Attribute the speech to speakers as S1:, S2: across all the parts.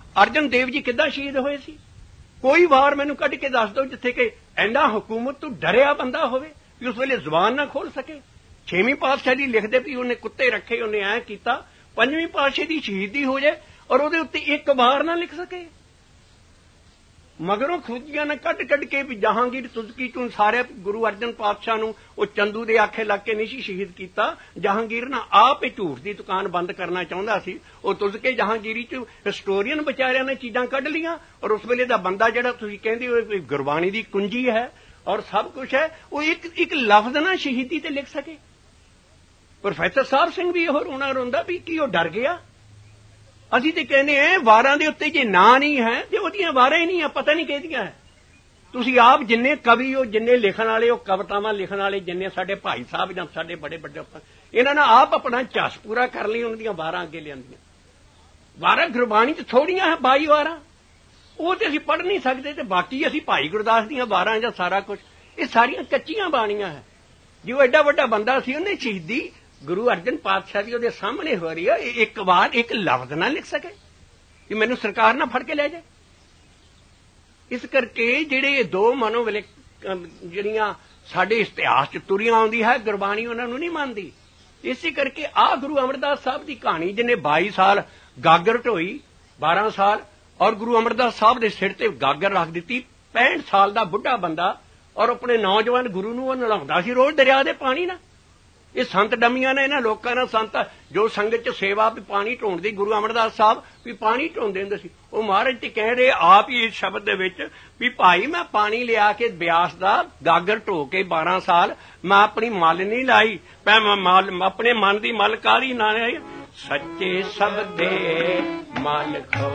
S1: ਅਰਜਨ ਦੇਵ ਜੀ ਕਿੱਦਾਂ ਸ਼ਹੀਦ ਹੋਏ ਸੀ? ਕੋਈ ਵਾਰ ਮੈਨੂੰ ਕੱਢ ਕੇ ਦੱਸ ਦਿਓ ਜਿੱਥੇ ਕਿ ਇੰਨਾ ਹਕੂਮਤ ਤੋਂ ਡਰਿਆ ਬੰਦਾ ਹੋਵੇ ਵੀ ਉਸ ਵੇਲੇ ਜ਼ੁਬਾਨ ਨਾ ਖੋਲ ਸਕੇ। 6ਵੀਂ ਪਾਤਸ਼ਾਹ ਜੀ ਲਿਖਦੇ ਵੀ ਉਹਨੇ ਕੁੱਤੇ ਰੱਖੇ, ਉਹਨੇ ਐਂ ਕੀਤਾ। 5ਵੀਂ ਪਾਤਸ਼ਾਹ ਦੀ ਸ਼ਹੀਦੀ ਹੋ ਜਾਏ ਔਰ ਉਹਦੇ ਉੱਤੇ ਇੱਕ ਵਾਰ ਨਾ ਲਿਖ ਸਕੇ। ਮਗਰੋਂ ਖੁਦੀਆਂ ਨੇ ਕੱਢ ਕੇ ਵੀ ਜਹਾਂਗੀਰ ਤੁਜ਼ਕੀ ਚੋਂ ਸਾਰੇ ਗੁਰੂ ਅਰਜਨ ਪਾਤਸ਼ਾਹ ਨੂੰ ਉਹ ਚੰਦੂ ਦੇ ਆਖੇ ਲੱਗ ਕੇ ਨਹੀਂ ਸੀ ਸ਼ਹੀਦ ਕੀਤਾ। ਜਹਾਂਗੀਰ ਨਾ ਆਪ ਹੀ ਝੂਠ ਦੀ ਦੁਕਾਨ ਬੰਦ ਕਰਨਾ ਚਾਹੁੰਦਾ ਸੀ। ਉਹ ਤੁਜ਼ਕੇ ਜਹਾਂਗੀਰੀ ਚ ਹਿਸਟੋਰੀਅਨ ਵਿਚਾਰਿਆਂ ਨੇ ਚੀਜ਼ਾਂ ਕੱਢ ਲੀਆਂ ਔਰ ਉਸ ਵੇਲੇ ਦਾ ਬੰਦਾ ਜਿਹੜਾ ਤੁਸੀਂ ਕਹਿੰਦੇ ਹੋ ਗੁਰਬਾਣੀ ਦੀ ਕੁੰਜੀ ਹੈ ਔਰ ਸਭ ਕੁਝ ਹੈ, ਉਹ ਇੱਕ ਲਫ਼ਜ਼ ਨਾ ਸ਼ਹੀਦੀ ਤੇ ਲਿਖ ਸਕੇ। ਪ੍ਰੋਫੈਸਰ ਸਾਹਿਬ ਸਿੰਘ ਵੀ ਉਹ ਰੋਂਦਾ ਵੀ ਕੀ ਉਹ ਡਰ ਗਿਆ। ਅਸੀਂ ਤੇ ਕਹਿੰਦੇ ਆ ਵਾਰਾਂ ਦੇ ਉੱਤੇ ਜੇ ਨਾਂ ਨਹੀਂ ਹੈ ਤੇ ਉਹਦੀਆਂ ਵਾਰਾਂ ਹੀ ਨਹੀਂ ਆ, ਪਤਾ ਨਹੀਂ ਕਿਹਦੀਆਂ ਹੈ। ਤੁਸੀਂ ਆਪ ਜਿੰਨੇ ਕਵੀ ਹੋ, ਜਿੰਨੇ ਲਿਖਣ ਵਾਲੇ ਹੋ, ਕਵਿਤਾਵਾਂ ਲਿਖਣ ਵਾਲੇ, ਜਿੰਨੇ ਸਾਡੇ ਭਾਈ ਸਾਹਿਬ ਜਾਂ ਸਾਡੇ ਬੜੇ ਵੱਡੇ, ਇਹਨਾਂ ਨੇ ਆਪ ਆਪਣਾ ਝੱਸ ਪੂਰਾ ਕਰ ਲਈ, ਉਹਨਾਂ ਦੀਆਂ ਵਾਰਾਂ ਅੱਗੇ ਲਿਆਂਦੀਆਂ। ਵਾਰਾਂ ਗੁਰਬਾਣੀ 'ਚ ਥੋੜੀਆਂ ਹੈ 22 ਵਾਰਾਂ, ਉਹ ਤੇ ਅਸੀਂ ਪੜ੍ਹ ਨਹੀਂ ਸਕਦੇ। ਤੇ ਬਾਕੀ ਅਸੀਂ ਭਾਈ ਗੁਰਦਾਸ ਦੀਆਂ ਵਾਰਾਂ ਜਾਂ ਸਾਰਾ ਕੁਝ, ਇਹ ਸਾਰੀਆਂ ਕੱਚੀਆਂ ਬਾਣੀਆਂ ਹੈ। ਜੋ ਐਡਾ ਵੱਡਾ ਬੰਦਾ ਸੀ, ਉਹਨੇ ਸ਼ਹੀਦੀ ਗੁਰੂ ਅਰਜਨ ਪਾਤਸ਼ਾਹ ਦੀ ਉਹਦੇ ਸਾਹਮਣੇ ਹੋ ਰਹੀ ਹੈ, ਇੱਕ ਵਾਰ ਇੱਕ ਲਫ਼ਜ਼ ਨਾ ਲਿਖ ਸਕੇ ਕਿ ਮੈਨੂੰ ਸਰਕਾਰ ਨਾ ਫੜ ਕੇ ਲੈ ਜਾਏ। ਇਸ ਕਰਕੇ ਜਿਹੜੇ ਦੋ ਮਨੋਵਿਲੇ ਜਿਹੜੀਆਂ ਸਾਡੇ ਇਤਿਹਾਸ 'ਚ ਤੁਰੀਆਂ ਆਉਂਦੀ ਹੈ, ਗੁਰਬਾਣੀ ਉਹਨਾਂ ਨੂੰ ਨਹੀਂ ਮੰਨਦੀ। ਇਸੇ ਕਰਕੇ ਆਹ ਗੁਰੂ ਅਮਰਦਾਸ ਸਾਹਿਬ ਦੀ ਕਹਾਣੀ, ਜਿਹਨੇ 22 ਸਾਲ ਗਾਗਰ ਢੋਈ, 12 ਸਾਲ, ਔਰ ਗੁਰੂ ਅਮਰਦਾਸ ਸਾਹਿਬ ਦੇ ਸਿਰ ਤੇ ਗਾਗਰ ਰੱਖ ਦਿੱਤੀ। 65 ਸਾਲ ਦਾ ਬੁੱਢਾ ਬੰਦਾ ਔਰ ਆਪਣੇ ਨੌਜਵਾਨ ਗੁਰੂ ਨੂੰ ਉਹ ਨਲਾਉਂਦਾ ਸੀ ਰੋਜ਼ ਦਰਿਆ ਦੇ ਪਾਣੀ ਨਾਲ। ਇਹ ਸੰਤ ਡਮੀਆਂ ਨੇ, ਇਹਨਾਂ ਲੋਕਾਂ ਨਾਲ ਸੰਤ ਜੋ ਸੰਗਤ 'ਚ ਸੇਵਾ ਵੀ ਪਾਣੀ ਢੋਂਦੀ, ਗੁਰੂ ਅਮਰਦਾਸ ਸਾਹਿਬ ਵੀ ਪਾਣੀ ਢੋਂਦੇ ਹੁੰਦੇ ਸੀ। ਉਹ ਮਹਾਰਾਜ ਤੇ ਕਹਿ ਰਹੇ ਆਪ ਹੀ ਇਸ ਸ਼ਬਦ ਦੇ ਵਿੱਚ ਵੀ ਭਾਈ ਮੈਂ ਪਾਣੀ ਲਿਆ ਕੇ ਬਿਆਸ ਦਾ ਗਾਗਰ ਢੋ ਕੇ 12 ਸਾਲ ਮੈਂ ਆਪਣੀ ਮੱਲ ਨਹੀਂ ਲਾਈ, ਮੈਂ ਆਪਣੇ ਮਨ ਦੀ ਮੱਲ ਕਾਹਦੀ ਨਾ ਲਈ। ਸੱਚੇ ਸਬਦੇ ਮਨ ਖੋ,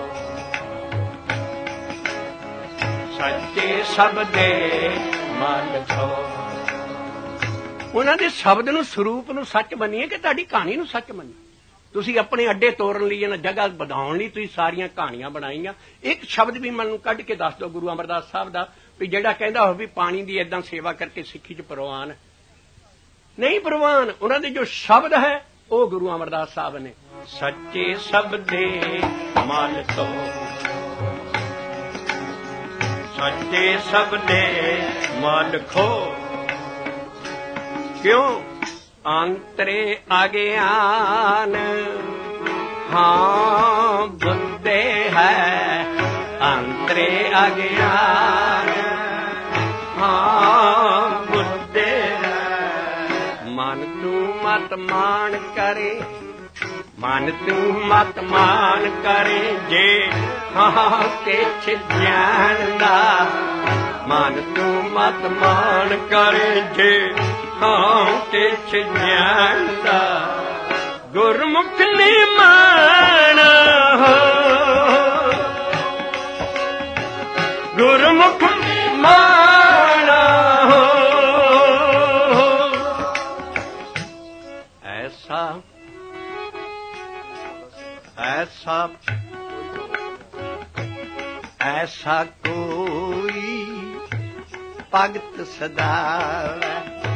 S1: ਸੱਚੇ ਸਬਦੇ ਮਨ ਖੋ। ਉਹਨਾਂ ਦੇ ਸ਼ਬਦ ਨੂੰ, ਸਰੂਪ ਨੂੰ ਸੱਚ ਮੰਨੀਏ ਕਿ ਤੁਹਾਡੀ ਕਹਾਣੀ ਨੂੰ ਸੱਚ ਮੰਨੀਏ। ਤੁਸੀਂ ਆਪਣੇ ਅੱਡੇ ਤੋੜਨ ਲਈ ਜਾਂ ਜਗ੍ਹਾ ਵਧਾਉਣ ਲਈ ਤੁਸੀਂ ਸਾਰੀਆਂ ਕਹਾਣੀਆਂ ਬਣਾਈਆਂ। ਇੱਕ ਸ਼ਬਦ ਵੀ ਮੈਨੂੰ ਕੱਢ ਕੇ ਦੱਸ ਦਿਓ ਗੁਰੂ ਅਮਰਦਾਸ ਸਾਹਿਬ ਦਾ ਵੀ ਜਿਹੜਾ ਕਹਿੰਦਾ ਹੋਵੇ ਵੀ ਪਾਣੀ ਦੀ ਏਦਾਂ ਸੇਵਾ ਕਰਕੇ ਸਿੱਖੀ 'ਚ ਪ੍ਰਵਾਨ ਨਹੀਂ। ਪ੍ਰਵਾਨ ਉਹਨਾਂ ਦੇ ਜੋ ਸ਼ਬਦ ਹੈ ਉਹ ਗੁਰੂ ਅਮਰਦਾਸ ਸਾਹਿਬ ਨੇ। ਸੱਚੇ ਸਬਦੇ ਮਨ ਤੋਂ, ਸੱਚੇ ਸਬਦੇ ਮਨ ਖੋ। ਕਿਉਂ ਅੰਤਰੇ ਅਗਿਆਨ ਹਾਂ ਬੁੱਧੇ ਹੈ, ਅੰਤਰੇ ਅਗਿਆਨ ਹਾਂ ਬੁੱਧੇ ਹੈ। ਮਨ ਤੂੰ ਮਤ ਮਾਨ ਕਰੇ, ਮਨ ਤੂੰ ਮਤ ਮਾਨ ਕਰੇ ਜੇ ਹਾਂ ਕਿਛ ਜਾਣਦਾ। ਮਨ ਤੂੰ ਮਤ ਮਾਨ ਕਰੇ ਜੇ ਹਾਂ ਕਿਛ ਜਾਣਦਾ। ਗੁਰਮੁਖ ਨੀ ਮਾਣ ਹੋ, ਗੁਰਮੁਖ ਮਾਣ ਹੋ। ਐਸਾ ਐਸਾ ਐਸਾ ਕੋਈ ਭਗਤ ਸਦਾ,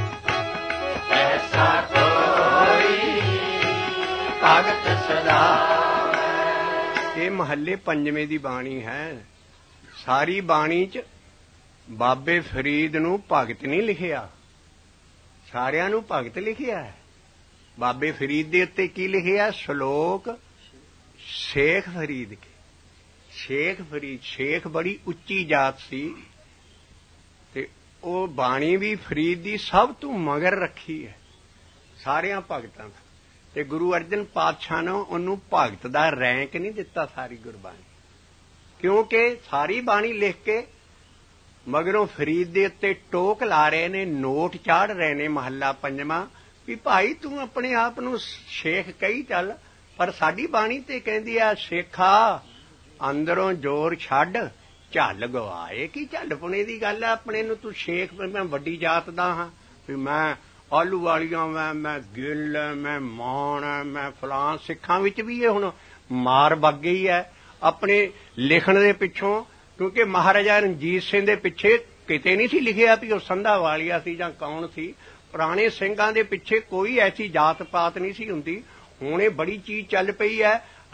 S1: ਐਸਾ ਕੋਈ ਭਗਤ ਸਦਾ। ਇਹ ਮਹੱਲੇ ਪੰਜਵੇਂ ਦੀ ਬਾਣੀ ਹੈ। ਸਾਰੀ ਬਾਣੀ 'ਚ ਬਾਬੇ ਫਰੀਦ ਨੂੰ ਭਗਤ ਨਹੀਂ ਲਿਖਿਆ, ਸਾਰਿਆਂ ਨੂੰ ਭਗਤ ਲਿਖਿਆ ਹੈ। ਬਾਬੇ ਫਰੀਦ ਦੇ ਉੱਤੇ ਕੀ ਲਿਖਿਆ? ਸ਼ਲੋਕ ਸ਼ੇਖ ਫਰੀਦ ਕੇ। ਸ਼ੇਖ ਫਰੀਦ, ਸ਼ੇਖ ਬੜੀ ਉੱਚੀ ਜਾਤ ਸੀ ਤੇ ਉਹ ਬਾਣੀ ਵੀ ਫਰੀਦ ਦੀ ਸਭ ਤੋਂ ਮਗਰ ਰੱਖੀ ਹੈ ਸਾਰਿਆਂ ਭਗਤਾਂ ਦਾ। ਤੇ ਗੁਰੂ ਅਰਜਨ ਪਾਤਸ਼ਾਹ ਨੇ ਉਹਨੂੰ ਭਗਤ ਦਾ ਰੈਂਕ ਨਹੀਂ ਦਿੱਤਾ ਸਾਰੀ ਗੁਰਬਾਣੀ, ਕਿਉਂਕਿ ਸਾਰੀ ਬਾਣੀ ਲਿਖ ਕੇ ਮਗਰੋਂ ਫਰੀਦ ਦੇ ਉੱਤੇ ਟੋਕ ਲਾ ਰਹੇ ਨੇ, ਨੋਟ ਚਾੜ ਰਹੇ ਨੇ ਮਹੱਲਾ ਪੰਜਵਾਂ ਵੀ ਭਾਈ ਤੂੰ ਆਪਣੇ ਆਪ ਨੂੰ ਸ਼ੇਖ ਕਹੀ ਚੱਲ, ਪਰ ਸਾਡੀ ਬਾਣੀ ਤੇ ਕਹਿੰਦੀ ਆ ਸ਼ੇਖਾ ਅੰਦਰੋਂ ਜ਼ੋਰ ਛੱਡ ਝੱਲ ਗਵਾਏ। ਕੀ ਝੱਲ ਪੁਣੇ ਦੀ ਗੱਲ ਆ? ਆਪਣੇ ਨੂੰ ਤੂੰ ਸ਼ੇਖ, ਮੈਂ ਵੱਡੀ ਜਾਤ ਦਾ ਹਾਂ ਵੀ ਮੈਂ ਆਲੂ ਵਾਲੀਆਂ, ਮੈਂ ਗਿੱਲ, ਮੈਂ ਮਾਣ, ਮੈਂ ਫਲਾਂ। ਸਿੱਖਾਂ ਵਿੱਚ ਵੀ ਇਹ ਹੁਣ ਮਾਰ ਵੱਗ ਗਈ ਹੈ ਆਪਣੇ ਲਿਖਣ ਦੇ ਪਿੱਛੋਂ, ਕਿਉਂਕਿ ਮਹਾਰਾਜਾ ਰਣਜੀਤ ਸਿੰਘ ਦੇ ਪਿੱਛੇ ਕਿਤੇ ਨਹੀਂ ਸੀ ਲਿਖਿਆ ਵੀ ਉਹ ਸੰਧਾ ਵਾਲੀਆ ਸੀ ਜਾਂ ਕੌਣ ਸੀ। ਪੁਰਾਣੇ ਸਿੰਘਾਂ ਦੇ ਪਿੱਛੇ ਕੋਈ ਐਸੀ ਜਾਤ ਪਾਤ ਨਹੀਂ ਸੀ ਹੁੰਦੀ। ਹੁਣ ਇਹ ਬੜੀ ਚੀਜ਼ ਚੱਲ ਪਈ ਹੈ।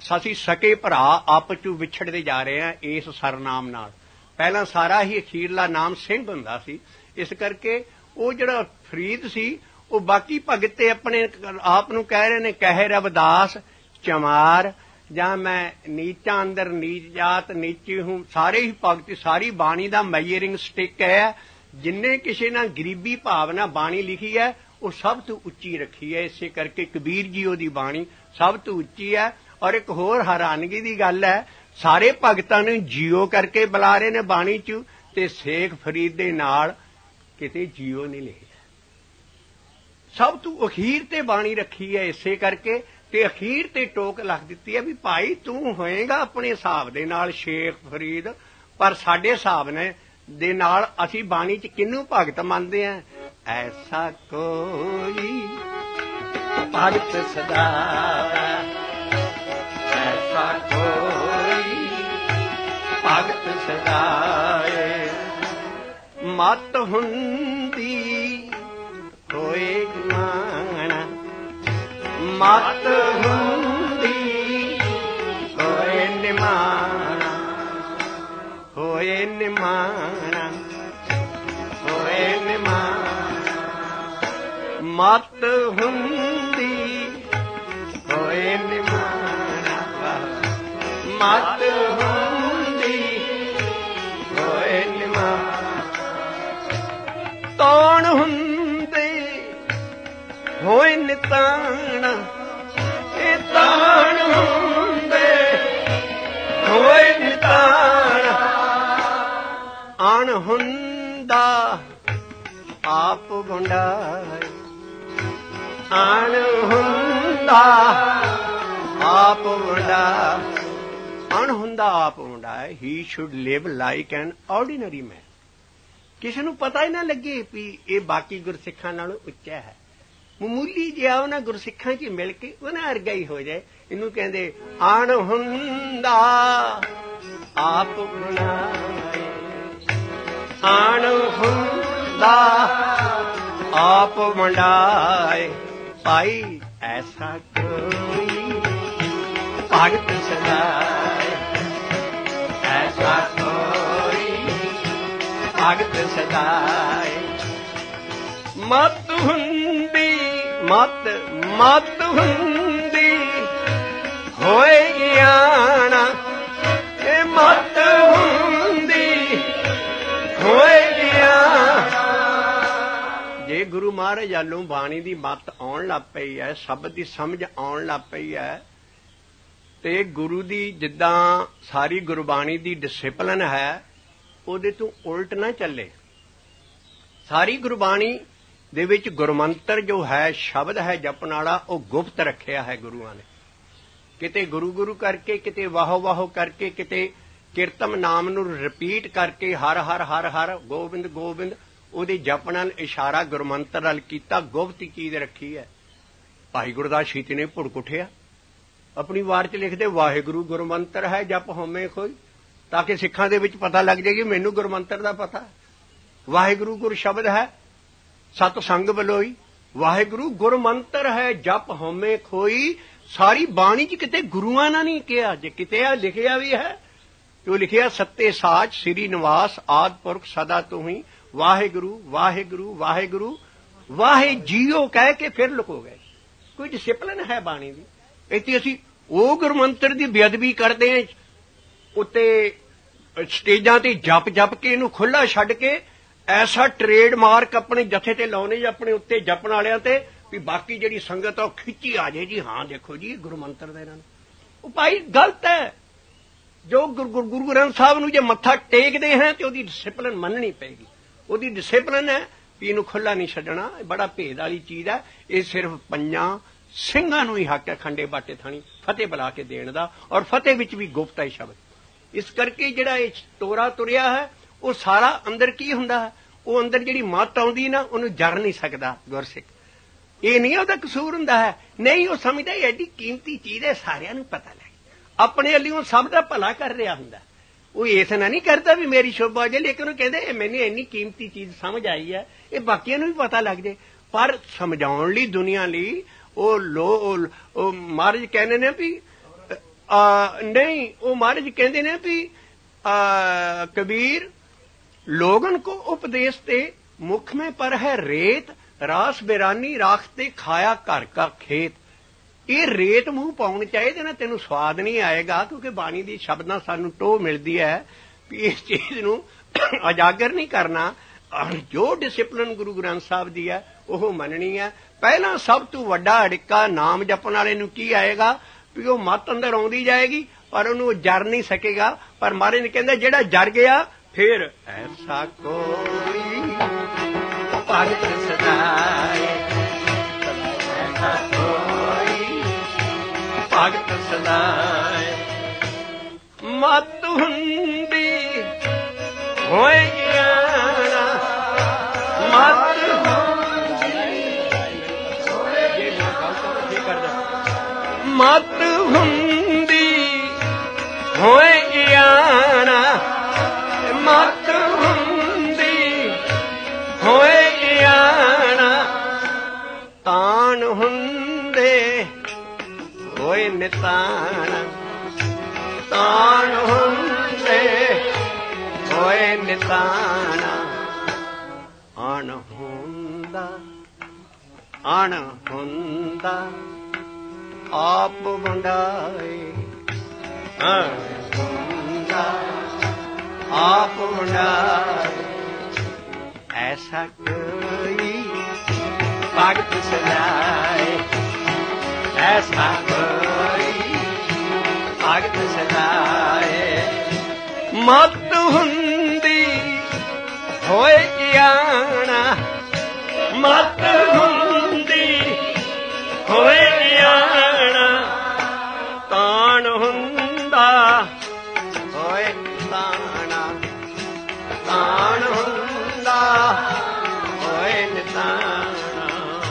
S1: ਅਸੀਂ ਸਕੇ ਭਰਾ ਆਪਸ ਚ ਵਿਛੜਦੇ ਜਾ ਰਹੇ ਹਾਂ ਇਸ ਸਰਨਾਮ ਨਾਲ। ਪਹਿਲਾਂ ਸਾਰਾ ਹੀ ਅਖੀਰਲਾ ਨਾਮ ਸਿੰਘ ਹੁੰਦਾ ਸੀ, ਇਸ ਕਰਕੇ ਉਹ ਜਿਹੜਾ ਫਰੀਦ ਸੀ ਉਹ ਬਾਕੀ ਭਗਤ ਤੇ ਆਪਣੇ ਆਪ ਨੂੰ ਕਹਿ ਰਹੇ ਨੇ ਕਹਿ ਰਵਿਦਾਸ ਚਮਾਰ, ਜਾਂ ਮੈਂ ਨੀਚਾਂ ਅੰਦਰ ਨੀਚ ਜਾਤ ਨੀਚੀ ਹੂੰ। ਸਾਰੇ ਹੀ ਭਗਤ, ਸਾਰੀ ਬਾਣੀ ਦਾ ਮੈਜਰਿੰਗ ਸਟਿਕ ਹੈ। ਜਿੰਨੇ ਕਿਸੇ ਨਾਲ ਗਰੀਬੀ ਭਾਵਨਾ ਬਾਣੀ ਲਿਖੀ ਹੈ ਉਹ ਸਭ ਤੋਂ ਉੱਚੀ ਰੱਖੀ ਹੈ। ਇਸੇ ਕਰਕੇ ਕਬੀਰ ਜੀ ਉਹਦੀ ਬਾਣੀ ਸਭ ਤੋਂ ਉੱਚੀ ਹੈ। ਔਰ ਇੱਕ ਹੋਰ ਹੈਰਾਨਗੀ ਦੀ ਗੱਲ ਹੈ, ਸਾਰੇ ਭਗਤਾਂ ਨੂੰ ਜੀਓ ਕਰਕੇ ਬੁਲਾ ਰਹੇ ਨੇ ਬਾਣੀ 'ਚ, ਤੇ ਸ਼ੇਖ ਫਰੀਦ ਦੇ ਨਾਲ ਕਿਤੇ ਜੀਓ ਨਹੀਂ ਲਿਖਿਆ। ਸਭ ਤੋਂ ਅਖੀਰ ਤੇ ਬਾਣੀ ਰੱਖੀ ਹੈ ਇਸੇ ਕਰਕੇ, ਤੇ ਅਖੀਰ ਤੇ ਟੋਕ ਲੱਗ ਦਿੱਤੀ ਹੈ ਵੀ ਭਾਈ ਤੂੰ ਹੋਏਗਾ ਆਪਣੇ ਹਿਸਾਬ ਦੇ ਨਾਲ ਸ਼ੇਖ ਫਰੀਦ, ਪਰ ਸਾਡੇ ਹਿਸਾਬ ਨੇ ਦੇ ਨਾਲ ਅਸੀਂ ਬਾਣੀ 'ਚ ਕਿਹਨੂੰ ਭਗਤ ਮੰਨਦੇ ਹਾਂ? ਐਸਾ ਕੋਈ ਭਗਤ ਸਦਾ, ਐਸਾ ਕੋਈ ਭਗਤ ਸਦਾਏ, ਮਤ ਹੁੰਦੀ ਹੋਏ ਮਾਣਾ, ਮਤ ਹੁੰਦੀ ਹੋਏ ਨਿਮਾਣਾ, ਹੋਏ ਨਿਮਾਣਾ, ਹੋਏ ਨਿਮਾਣਾ, ਮਤ ਹੁੰਦੀ ਹੋਏ ਨਿਮਾਣਾ, ਮਤ ਹੁੰਦੀ ਹੋਏ ਨਿਮਾਣਾ, ਤੌਣ ਹੁੰਦੇ ਹੋਏ ਨਿਤਾਣਾ, ਇਹ ਤਾਣ ਹੁੰਦੇ ਹੋਏ ਨਿਤਾਣਾ, ਅਣ ਹੁੰਦਾ ਆਪ ਗੁੰਡਾਏ, ਅਣ ਹੁੰਦਾ ਆਪ ਗੁੰਡਾ, ਅਣ ਹੁੰਦਾ ਆਪ ਗੁੰਡਾਏ। He should live like an ordinary man. ਕਿਸੇ ਨੂੰ ਪਤਾ ਹੀ ਨਾ ਲੱਗੇ ਵੀ ਇਹ ਬਾਕੀ ਗੁਰਸਿੱਖਾਂ ਨਾਲੋਂ ਉੱਚਾ ਹੈ। ਮਾਮੂਲੀ ਜਿਹਾ ਉਹਨਾਂ ਗੁਰਸਿੱਖਾਂ 'ਚ ਮਿਲ ਕੇ ਉਹਨਾਂ ਵਰਗਾ ਹੀ ਹੋ ਜਾਏ। ਇਹਨੂੰ ਕਹਿੰਦੇ ਅਣ ਹੁੰਦਾ ਆਪ ਗੁੰਡਾਏ, ਅਣ ਹੁੰਦਾ ਆਪ ਵੰਡਾਏ, ਭਾਈ ਐਸਾ ਕੋਈ ਭਗਤ ਸਦਾਏ, ਐਸਾ ਕੋਈ ਭਗਤ ਸਦਾਏ, ਮਤ ਹੁੰਦੀ ਮਤ, ਮਤ ਹੁੰਦੀ ਹੋਏ ਗਿਆਣਾ, ਇਹ ਮਤ ਹੁੰਦੀ ਹੋਏ ਗਿਆਣਾ। ਜੇ ਗੁਰੂ ਮਹਾਰਾਜ ਵੱਲੋਂ ਬਾਣੀ ਦੀ ਮੱਤ ਆਉਣ ਲੱਗ ਪਈ ਹੈ, ਸ਼ਬਦ ਦੀ ਸਮਝ ਆਉਣ ਲੱਗ ਪਈ ਹੈ, ਤੇ ਗੁਰੂ ਦੀ ਜਿੱਦਾਂ ਸਾਰੀ ਗੁਰਬਾਣੀ ਦੀ ਡਿਸਿਪਲਿਨ ਹੈ ਉਹਦੇ ਤੋਂ ਉਲਟ ਨਾ ਚੱਲੇ। ਸਾਰੀ ਗੁਰਬਾਣੀ ਦੇ ਵਿੱਚ ਗੁਰਮੰਤਰ ਜੋ ਹੈ, ਸ਼ਬਦ ਹੈ ਜਪਣ ਵਾਲਾ, ਉਹ ਗੁਪਤ ਰੱਖਿਆ ਹੈ ਗੁਰੂਆਂ ਨੇ। ਕਿਤੇ ਗੁਰੂ ਗੁਰੂ ਕਰਕੇ, ਕਿਤੇ ਵਾਹੋ ਵਾਹੋ ਕਰਕੇ, ਕਿਤੇ ਕੀਰਤਨ ਨਾਮ ਨੂੰ ਰਿਪੀਟ ਕਰਕੇ, ਹਰ ਹਰ ਹਰ ਹਰ ਗੋਬਿੰਦ ਗੋਬਿੰਦ, ਉਹਦੇ ਜਪ ਨਾਲ ਇਸ਼ਾਰਾ ਗੁਰਮੰਤਰ ਨਾਲ ਕੀਤਾ, ਗੁਪਤ ਚੀਜ਼ ਰੱਖੀ ਹੈ। ਭਾਈ ਗੁਰਦਾਸ ਸ਼ੀਤੀ ਨੇ ਭੁੜਕ ਉੱਠਿਆ, ਆਪਣੀ ਵਾਰ 'ਚ ਲਿਖਦੇ ਵਾਹਿਗੁਰੂ ਗੁਰਮੰਤਰ ਹੈ ਜਪ ਹੋਮੇ ਕੋਈ, ਤਾਂ ਕਿ ਸਿੱਖਾਂ ਦੇ ਵਿੱਚ ਪਤਾ ਲੱਗ ਜਾਏਗੀ ਮੈਨੂੰ ਗੁਰਮੰਤਰ ਦਾ ਪਤਾ। ਵਾਹਿਗੁਰੂ ਗੁਰ ਸ਼ਬਦ ਹੈ ਸਤ ਸੰਗ ਬਲੋਈ, ਵਾਹਿਗੁਰੂ ਗੁਰਮੰਤਰ ਹੈ ਜਪ ਹੋਮੇ ਖੋਈ। ਸਾਰੀ ਬਾਣੀ 'ਚ ਕਿਤੇ ਗੁਰੂਆਂ ਨਾਲ ਨਹੀਂ ਕਿਹਾ, ਜੇ ਕਿਤੇ ਆ ਲਿਖਿਆ ਵੀ ਹੈ ਜੋ ਲਿਖਿਆ ਸੱਤੇ ਸਾਚ ਸ੍ਰੀ ਨਿਵਾਸ ਆਦਿ ਪੁਰਖ ਸਦਾ ਤੂੰ ਹੀ, ਵਾਹਿਗੁਰੂ ਵਾਹਿਗੁਰੂ ਵਾਹਿਗੁਰੂ ਵਾਹਿ ਜੀਓ ਕਹਿ ਕੇ ਫਿਰ ਲੁਕੋ ਗਏ। ਕੋਈ ਡਿਸਿਪਲਿਨ ਹੈ ਬਾਣੀ ਦੀ। ਇੱਥੇ ਅਸੀਂ ਉਹ ਗੁਰਮੰਤਰ ਦੀ ਬੇਅਦਬੀ ਕਰਦੇ ਹਾਂ, ਉੱਤੇ ਸਟੇਜਾਂ ਤੇ ਜਪ ਜਪ ਕੇ ਇਹਨੂੰ ਖੁੱਲ੍ਹਾ ਛੱਡ ਕੇ ਐਸਾ ਟ੍ਰੇਡ ਮਾਰਕ ਆਪਣੇ ਜਥੇ ਤੇ ਲਾਉਣੇ ਜਾਂ ਆਪਣੇ ਉੱਤੇ ਜਪਣ ਵਾਲਿਆਂ ਤੇ ਵੀ ਬਾਕੀ ਜਿਹੜੀ ਸੰਗਤ ਆ ਉਹ ਖਿੱਚੀ ਆ ਜਾਏ ਜੀ, ਹਾਂ ਦੇਖੋ ਜੀ ਗੁਰਮੰਤਰ ਦਾ ਇਹਨਾਂ ਨੂੰ। ਉਹ ਭਾਈ ਗਲਤ ਹੈ। ਜੋ ਗੁਰੂ ਗ੍ਰੰਥ ਸਾਹਿਬ ਨੂੰ ਜੇ ਮੱਥਾ ਟੇਕਦੇ ਹੈ ਤੇ ਉਹਦੀ ਡਿਸਿਪਲਿਨ ਮੰਨਣੀ ਪਏਗੀ। ਉਹਦੀ ਡਿਸਿਪਲਿਨ ਹੈ ਵੀ ਇਹਨੂੰ ਖੁੱਲ੍ਹਾ ਨਹੀਂ ਛੱਡਣਾ, ਬੜਾ ਭੇਦ ਵਾਲੀ ਚੀਜ਼ ਹੈ। ਇਹ ਸਿਰਫ ਪੰਜਾਂ ਸਿੰਘਾਂ ਨੂੰ ਹੀ ਹੱਕ ਹੈ ਖੰਡੇ ਬਾਟੇ ਥਾਣੀ ਫਤਿਹ ਬੁਲਾ ਕੇ ਦੇਣ ਦਾ, ਔਰ ਫਤਿਹ ਵਿੱਚ ਵੀ ਗੁਪਤ ਹੈ ਸ਼ਬਦ। ਇਸ ਕਰਕੇ ਜਿਹੜਾ ਇਹ ਤੋਰਾ ਤੁਰਿਆ ਹੈ ਉਹ ਸਾਰਾ ਅੰਦਰ ਕੀ ਹੁੰਦਾ ਹੈ, ਉਹ ਅੰਦਰ ਜਿਹੜੀ ਮੱਤ ਆਉਂਦੀ ਨਾ ਉਹਨੂੰ ਜਰ ਨਹੀਂ ਸਕਦਾ ਗੁਰਸਿੱਖ। ਇਹ ਨਹੀਂ ਉਹਦਾ ਕਸੂਰ ਹੁੰਦਾ ਹੈ, ਨਹੀਂ, ਉਹ ਸਮਝਦਾ ਐਡੀ ਕੀਮਤੀ ਚੀਜ਼ ਹੈ ਸਾਰਿਆਂ ਨੂੰ ਪਤਾ ਲੱਗੇ, ਆਪਣੇ ਵੱਲੋਂ ਸਭ ਦਾ ਭਲਾ ਕਰ ਰਿਹਾ ਹੁੰਦਾ। ਉਹ ਇਸ ਨਾਲ ਨਹੀਂ ਕਰਦਾ ਵੀ ਮੇਰੀ ਸ਼ੋਭਾ ਜੇ, ਲੇਕਿਨ ਉਹ ਕਹਿੰਦੇ ਮੈਨੂੰ ਇੰਨੀ ਕੀਮਤੀ ਚੀਜ਼ ਸਮਝ ਆਈ ਹੈ, ਇਹ ਬਾਕੀਆਂ ਨੂੰ ਵੀ ਪਤਾ ਲੱਗ ਜੇ। ਪਰ ਸਮਝਾਉਣ ਲਈ ਦੁਨੀਆ ਲਈ ਉਹ ਮਹਾਰਾਜ ਕਹਿੰਦੇ ਨੇ ਵੀ नहीं, वो महाराज कहते ने भी कबीर लोगन को उपदेश ते मुख में पर है रेत, रास बिरानी राखते खाया घर का खेत। ਇਹ ਰੇਤ ਮੂੰਹ ਪਾਉਣ ਚਾਹੀਦੇ ਨਾ, ਤੈਨੂੰ ਸਵਾਦ ਨਹੀਂ ਆਏਗਾ, ਕਿਉਂਕਿ ਬਾਣੀ ਦੀ ਸ਼ਬਦਾਂ ਸਾਨੂੰ ਟੋਹ ਮਿਲਦੀ ਹੈ ਵੀ ਇਸ ਚੀਜ਼ ਨੂੰ ਉਜਾਗਰ ਨਹੀਂ ਕਰਨਾ। ਜੋ ਡਿਸਿਪਲਿਨ ਗੁਰੂ ਗ੍ਰੰਥ ਸਾਹਿਬ ਦੀ ਹੈ ਉਹ ਮੰਨਣੀ ਹੈ। ਪਹਿਲਾਂ ਸਭ ਤੋਂ ਵੱਡਾ ਅੜਿੱਕਾ ਨਾਮ ਜਪਣ ਵਾਲੇ ਨੂੰ ਕੀ ਆਏਗਾ ਵੀ ਉਹ ਮੱਤ ਅੰਦਰ ਆਉਂਦੀ ਜਾਏਗੀ ਪਰ ਉਹਨੂੰ ਜਰ ਨਹੀਂ ਸਕੇਗਾ। ਪਰ ਮਹਾਰਾਜ ਨੇ ਕਹਿੰਦਾ ਜਿਹੜਾ ਜਰ ਗਿਆ ਫਿਰ ਐਸਾ ਕੋਈ ਭਗਤ ਸਦਾਏ, ਐਸਾ ਕੋਈ ਭਗਤ ਸਦਾਏ। ਮਤ ਹੁੰਦੀ ਹੋਏ ਗਿਆਨਾ, ਮਤ ਮਤ ਹੁੰਦੀ ਹੋਏ ਗਿਆਨਾ, ਮਤ ਹੁੰਦੀ ਹੋਏ ਗਿਆਨਾ। ਤਾਣ ਹੁੰਦੇ ਹੋਏ ਨਿਤਾਣਾ, ਤਾਣ ਹੁੰਦੇ ਹੋਏ ਨਿਤਾਣਾ। ਅਣ ਹੁੰਦਾ ਅਣ ਹੁੰਦਾ ਆਪ ਵੰਡਾਏ, ਅਣ ਹੁੰਦਾ ਆਪ ਵੰਡਾਏ। ਐਸਾ ਕੋਈ ਭਗਤ ਸਦਾਏ, ਐਸਾ ਕੋਈ ਭਗਤ ਸਦਾਏ। ਮਤ ਹੁੰਦੀ ਹੋਏ ਗਿਆਨਾ, ਮਤ ਹੁੰਦੀ ਹੋਏ ਗਿਆਨਾ। ਤਾਣ ਹੁੰਦਾ ਹੋਏ ਨਿਤਾਣਾ, ਤਾਣ ਹੁੰਦਾ ਹੋਏ ਨਿਤਾਣਾ।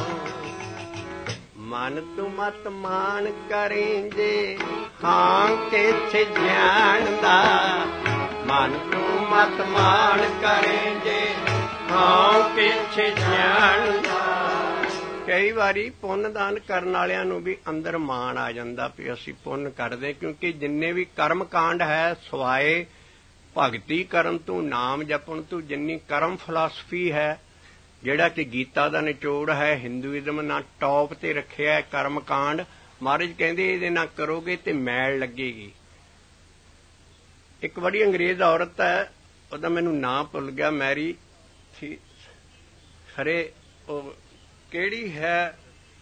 S1: ਮਨ ਤੂੰ ਮਤ ਮਾਨ ਕਰੇਂਜੇ ਹਾਂ ਕਿਛ ਜਾਣਦਾ, ਮਨ ਤੂੰ ਮਤ ਮਾਨ ਕਰੇਂਜੇ ਹਾਂ ਕਿਛ ਜਾਣਦਾ। ਕਈ ਵਾਰੀ ਪੁੰਨ ਦਾਨ ਕਰਨ ਵਾਲਿਆਂ ਨੂੰ ਵੀ ਅੰਦਰ ਮਾਣ ਆ ਜਾਂਦਾ ਵੀ ਅਸੀਂ ਪੁੰਨ ਕਰਦੇ, ਕਿਉਂਕਿ ਜਿੰਨੇ ਵੀ ਕਰਮ ਕਾਂਡ ਹੈ ਸਵਾਏ ਭਗਤੀ ਕਰਨ ਤੋਂ ਨਾਮ ਜਪਣ ਤੋਂ ਜਿੰਨੀ ਕਰਮ ਫਿਲਾਸਫੀ ਹੈ, ਜਿਹੜਾ ਕਿ ਗੀਤਾ ਦਾ ਨਿਚੋੜ ਹੈ, ਹਿੰਦੂਇਜ਼ਮ ਨਾਲ ਟੌਪ ਤੇ ਰੱਖਿਆ ਕਰਮ ਕਾਂਡ। ਮਹਾਰਾਜ ਕਹਿੰਦੇ ਇਹਦੇ ਨਾਲ ਕਰੋਗੇ ਤੇ ਮੈਲ ਲੱਗੇਗੀ। ਇੱਕ ਬੜੀ ਅੰਗਰੇਜ਼ ਔਰਤ ਹੈ, ਉਹਦਾ ਮੈਨੂੰ ਨਾਂ ਭੁੱਲ ਗਿਆ, ਮੈਰੀ ਥੀ ਖਰੇ ਉਹ ਕਿਹੜੀ ਹੈ,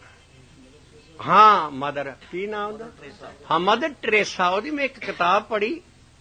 S1: ਹਾਂ ਮਦਰ, ਕੀ ਨਾਮ ਉਹਦਾ, ਹਾਂ ਮਦਰ ਟਰੇਸਾ। ਉਹਦੀ ਮੈਂ ਇੱਕ ਕਿਤਾਬ ਪੜ੍ਹੀ,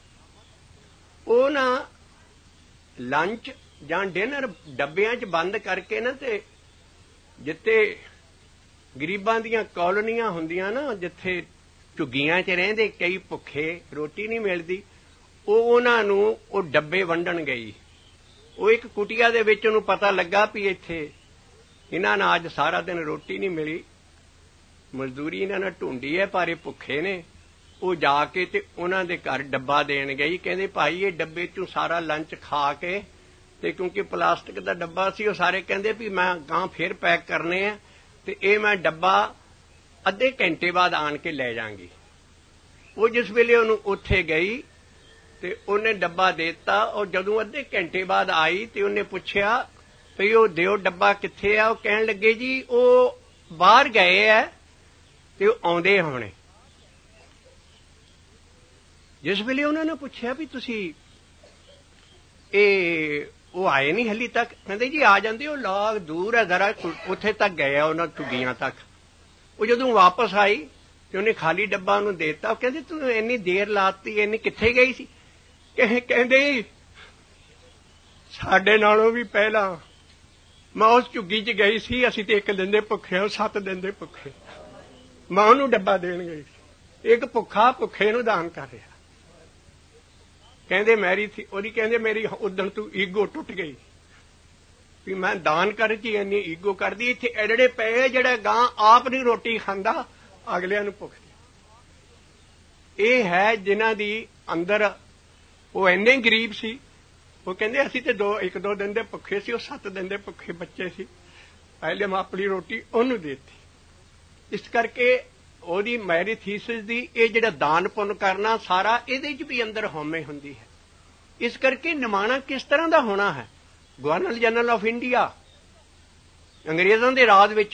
S1: ਉਹ ਨਾ ਲੰਚ ਜਾਂ ਡਿਨਰ ਡੱਬਿਆਂ 'ਚ ਬੰਦ ਕਰਕੇ ਨਾ, ਤੇ ਜਿੱਥੇ ਗਰੀਬਾਂ ਦੀਆਂ ਕੌਲੋਨੀਆਂ ਹੁੰਦੀਆਂ ਨਾ, ਜਿੱਥੇ ਝੁੱਗੀਆਂ 'ਚ ਰਹਿੰਦੇ ਕਈ ਭੁੱਖੇ, ਰੋਟੀ ਨਹੀਂ ਮਿਲਦੀ, ਉਹ ਉਹਨਾਂ ਨੂੰ ਉਹ ਡੱਬੇ ਵੰਡਣ ਗਈ। ਉਹ ਇੱਕ ਕੁਟੀਆ ਦੇ ਵਿੱਚ ਉਹਨੂੰ ਪਤਾ ਲੱਗਾ ਵੀ ਇੱਥੇ ਇਹਨਾਂ ਨਾਲ ਅੱਜ ਸਾਰਾ ਦਿਨ ਰੋਟੀ ਨਹੀਂ ਮਿਲੀ, ਮਜ਼ਦੂਰੀ ਇਹਨਾਂ ਨਾਲ ਢੂੰਡੀ ਹੈ ਪਰ ਇਹ ਭੁੱਖੇ ਨੇ। ਉਹ ਜਾ ਕੇ ਤੇ ਉਹਨਾਂ ਦੇ ਘਰ ਡੱਬਾ ਦੇਣ ਗਈ। ਕਹਿੰਦੇ ਭਾਈ ਇਹ ਡੱਬੇ 'ਚੋਂ ਸਾਰਾ ਲੰਚ ਖਾ ਕੇ, ਤੇ ਕਿਉਂਕਿ ਪਲਾਸਟਿਕ ਦਾ ਡੱਬਾ ਸੀ, ਉਹ ਸਾਰੇ ਕਹਿੰਦੇ ਵੀ ਮੈਂ ਗਾਂ ਫੇਰ ਪੈਕ ਕਰਨੇ ਆ, ਤੇ ਇਹ ਮੈਂ ਡੱਬਾ ਅੱਧੇ ਘੰਟੇ ਬਾਅਦ ਆਣ ਕੇ ਲੈ ਜਾਵਾਂਗੀ। ਉਹ ਜਿਸ ਵੇਲੇ ਉਹਨੂੰ ਉੱਥੇ ਗਈ ਤੇ ਉਹਨੇ ਡੱਬਾ ਦੇ ਦਿੱਤਾ। ਉਹ ਜਦੋਂ ਅੱਧੇ ਘੰਟੇ ਬਾਅਦ ਆਈ ਤੇ ਉਹਨੇ ਪੁੱਛਿਆ ਵੀ ਉਹ ਦਿਓ ਡੱਬਾ ਕਿੱਥੇ ਆ? ਉਹ ਕਹਿਣ ਲੱਗੇ ਜੀ ਉਹ ਬਾਹਰ ਗਏ ਆ ਤੇ ਉਹ ਆਉਂਦੇ ਹੋਣੇ। ਜਿਸ ਵੇਲੇ ਉਹਨਾਂ ਨੇ ਪੁੱਛਿਆ ਵੀ ਤੁਸੀਂ ਇਹ ਉਹ ਆਏ ਨਹੀਂ ਹਲੀ ਤੱਕ, ਕਹਿੰਦੇ ਜੀ ਆ ਜਾਂਦੇ, ਉਹ ਲਾਗ ਦੂਰ ਹੈ ਜ਼ਰਾ, ਉੱਥੇ ਤੱਕ ਗਏ ਆ ਉਹਨਾਂ ਝੁੱਗੀਆਂ ਤੱਕ। ਉਹ ਜਦੋਂ ਵਾਪਸ ਆਈ ਤੇ ਉਹਨੇ ਖਾਲੀ ਡੱਬਾ ਉਹਨੂੰ ਦੇ ਦਿੱਤਾ। ਉਹ ਕਹਿੰਦੇ ਤੂੰ ਇੰਨੀ ਦੇਰ ਲਾਤੀ, ਇੰਨੀ ਕਿੱਥੇ ਗਈ ਸੀ? ਕਹਿੰਦੇ ਸਾਡੇ ਨਾਲੋਂ ਵੀ ਪਹਿਲਾਂ ਮੈਂ ਉਸ ਝੁੱਗੀ 'ਚ ਗਈ ਸੀ, ਅਸੀਂ ਤੇ 1 ਦਿਨ ਦੇ ਭੁੱਖੇ, ਉਹ 7 ਦਿਨ ਦੇ ਭੁੱਖੇ। ਮੈਂ ਉਹਨੂੰ ਡੱਬਾ ਦੇਣ ਗਈ ਸੀ, ਇੱਕ ਭੁੱਖਾ ਭੁੱਖੇ ਨੂੰ ਦਾਨ ਕਰ ਰਿਹਾ। ਕਹਿੰਦੇ ਮੈਰੀ ਥੀ ਉਹਦੀ, ਕਹਿੰਦੇ ਮੇਰੀ ਉਦਣ ਤੂੰ ਈਗੋ ਟੁੱਟ ਗਈ ਵੀ ਮੈਂ ਦਾਨ ਕਰ ਕੇ ਇੰਨੀ ਈਗੋ ਕਰਦੀ। ਇੱਥੇ ਐਡੜੇ ਪਏ ਜਿਹੜਾ ਗਾਂ ਆਪ ਨਹੀਂ ਰੋਟੀ ਖਾਂਦਾ, ਅਗਲਿਆਂ ਨੂੰ ਭੁੱਖ। ਇਹ ਹੈ ਜਿਨ੍ਹਾਂ ਦੀ ਅੰਦਰ ਉਹ ਇੰਨੇ ਗਰੀਬ ਸੀ। ਉਹ ਕਹਿੰਦੇ ਅਸੀਂ ਤੇ 1-2 ਦਿਨ ਦੇ ਭੁੱਖੇ ਸੀ, ਉਹ 7 ਦਿਨ ਦੇ ਭੁੱਖੇ ਬੱਚੇ ਸੀ। ਪਹਿਲੇ ਮੈਂ ਆਪਣੀ ਰੋਟੀ ਉਹਨੂੰ ਦੇਤੀ। ਇਸ ਕਰਕੇ ਉਹਦੀ ਮੈਰੀ ਥੀਸਿਸ ਦੀ ਇਹ ਜਿਹੜਾ ਦਾਨ ਪੁੰਨ ਕਰਨਾ ਸਾਰਾ ਇਹਦੇ 'ਚ ਵੀ ਅੰਦਰ ਹਉਮੈ ਹੁੰਦੀ ਹੈ। ਇਸ ਕਰਕੇ ਨਿਮਾਣਾ ਕਿਸ ਤਰ੍ਹਾਂ ਦਾ ਹੋਣਾ ਹੈ। ਗਵਰਨਰ ਜਨਰਲ ਆਫ ਇੰਡੀਆ ਅੰਗਰੇਜ਼ਾਂ ਦੇ ਰਾਜ ਵਿੱਚ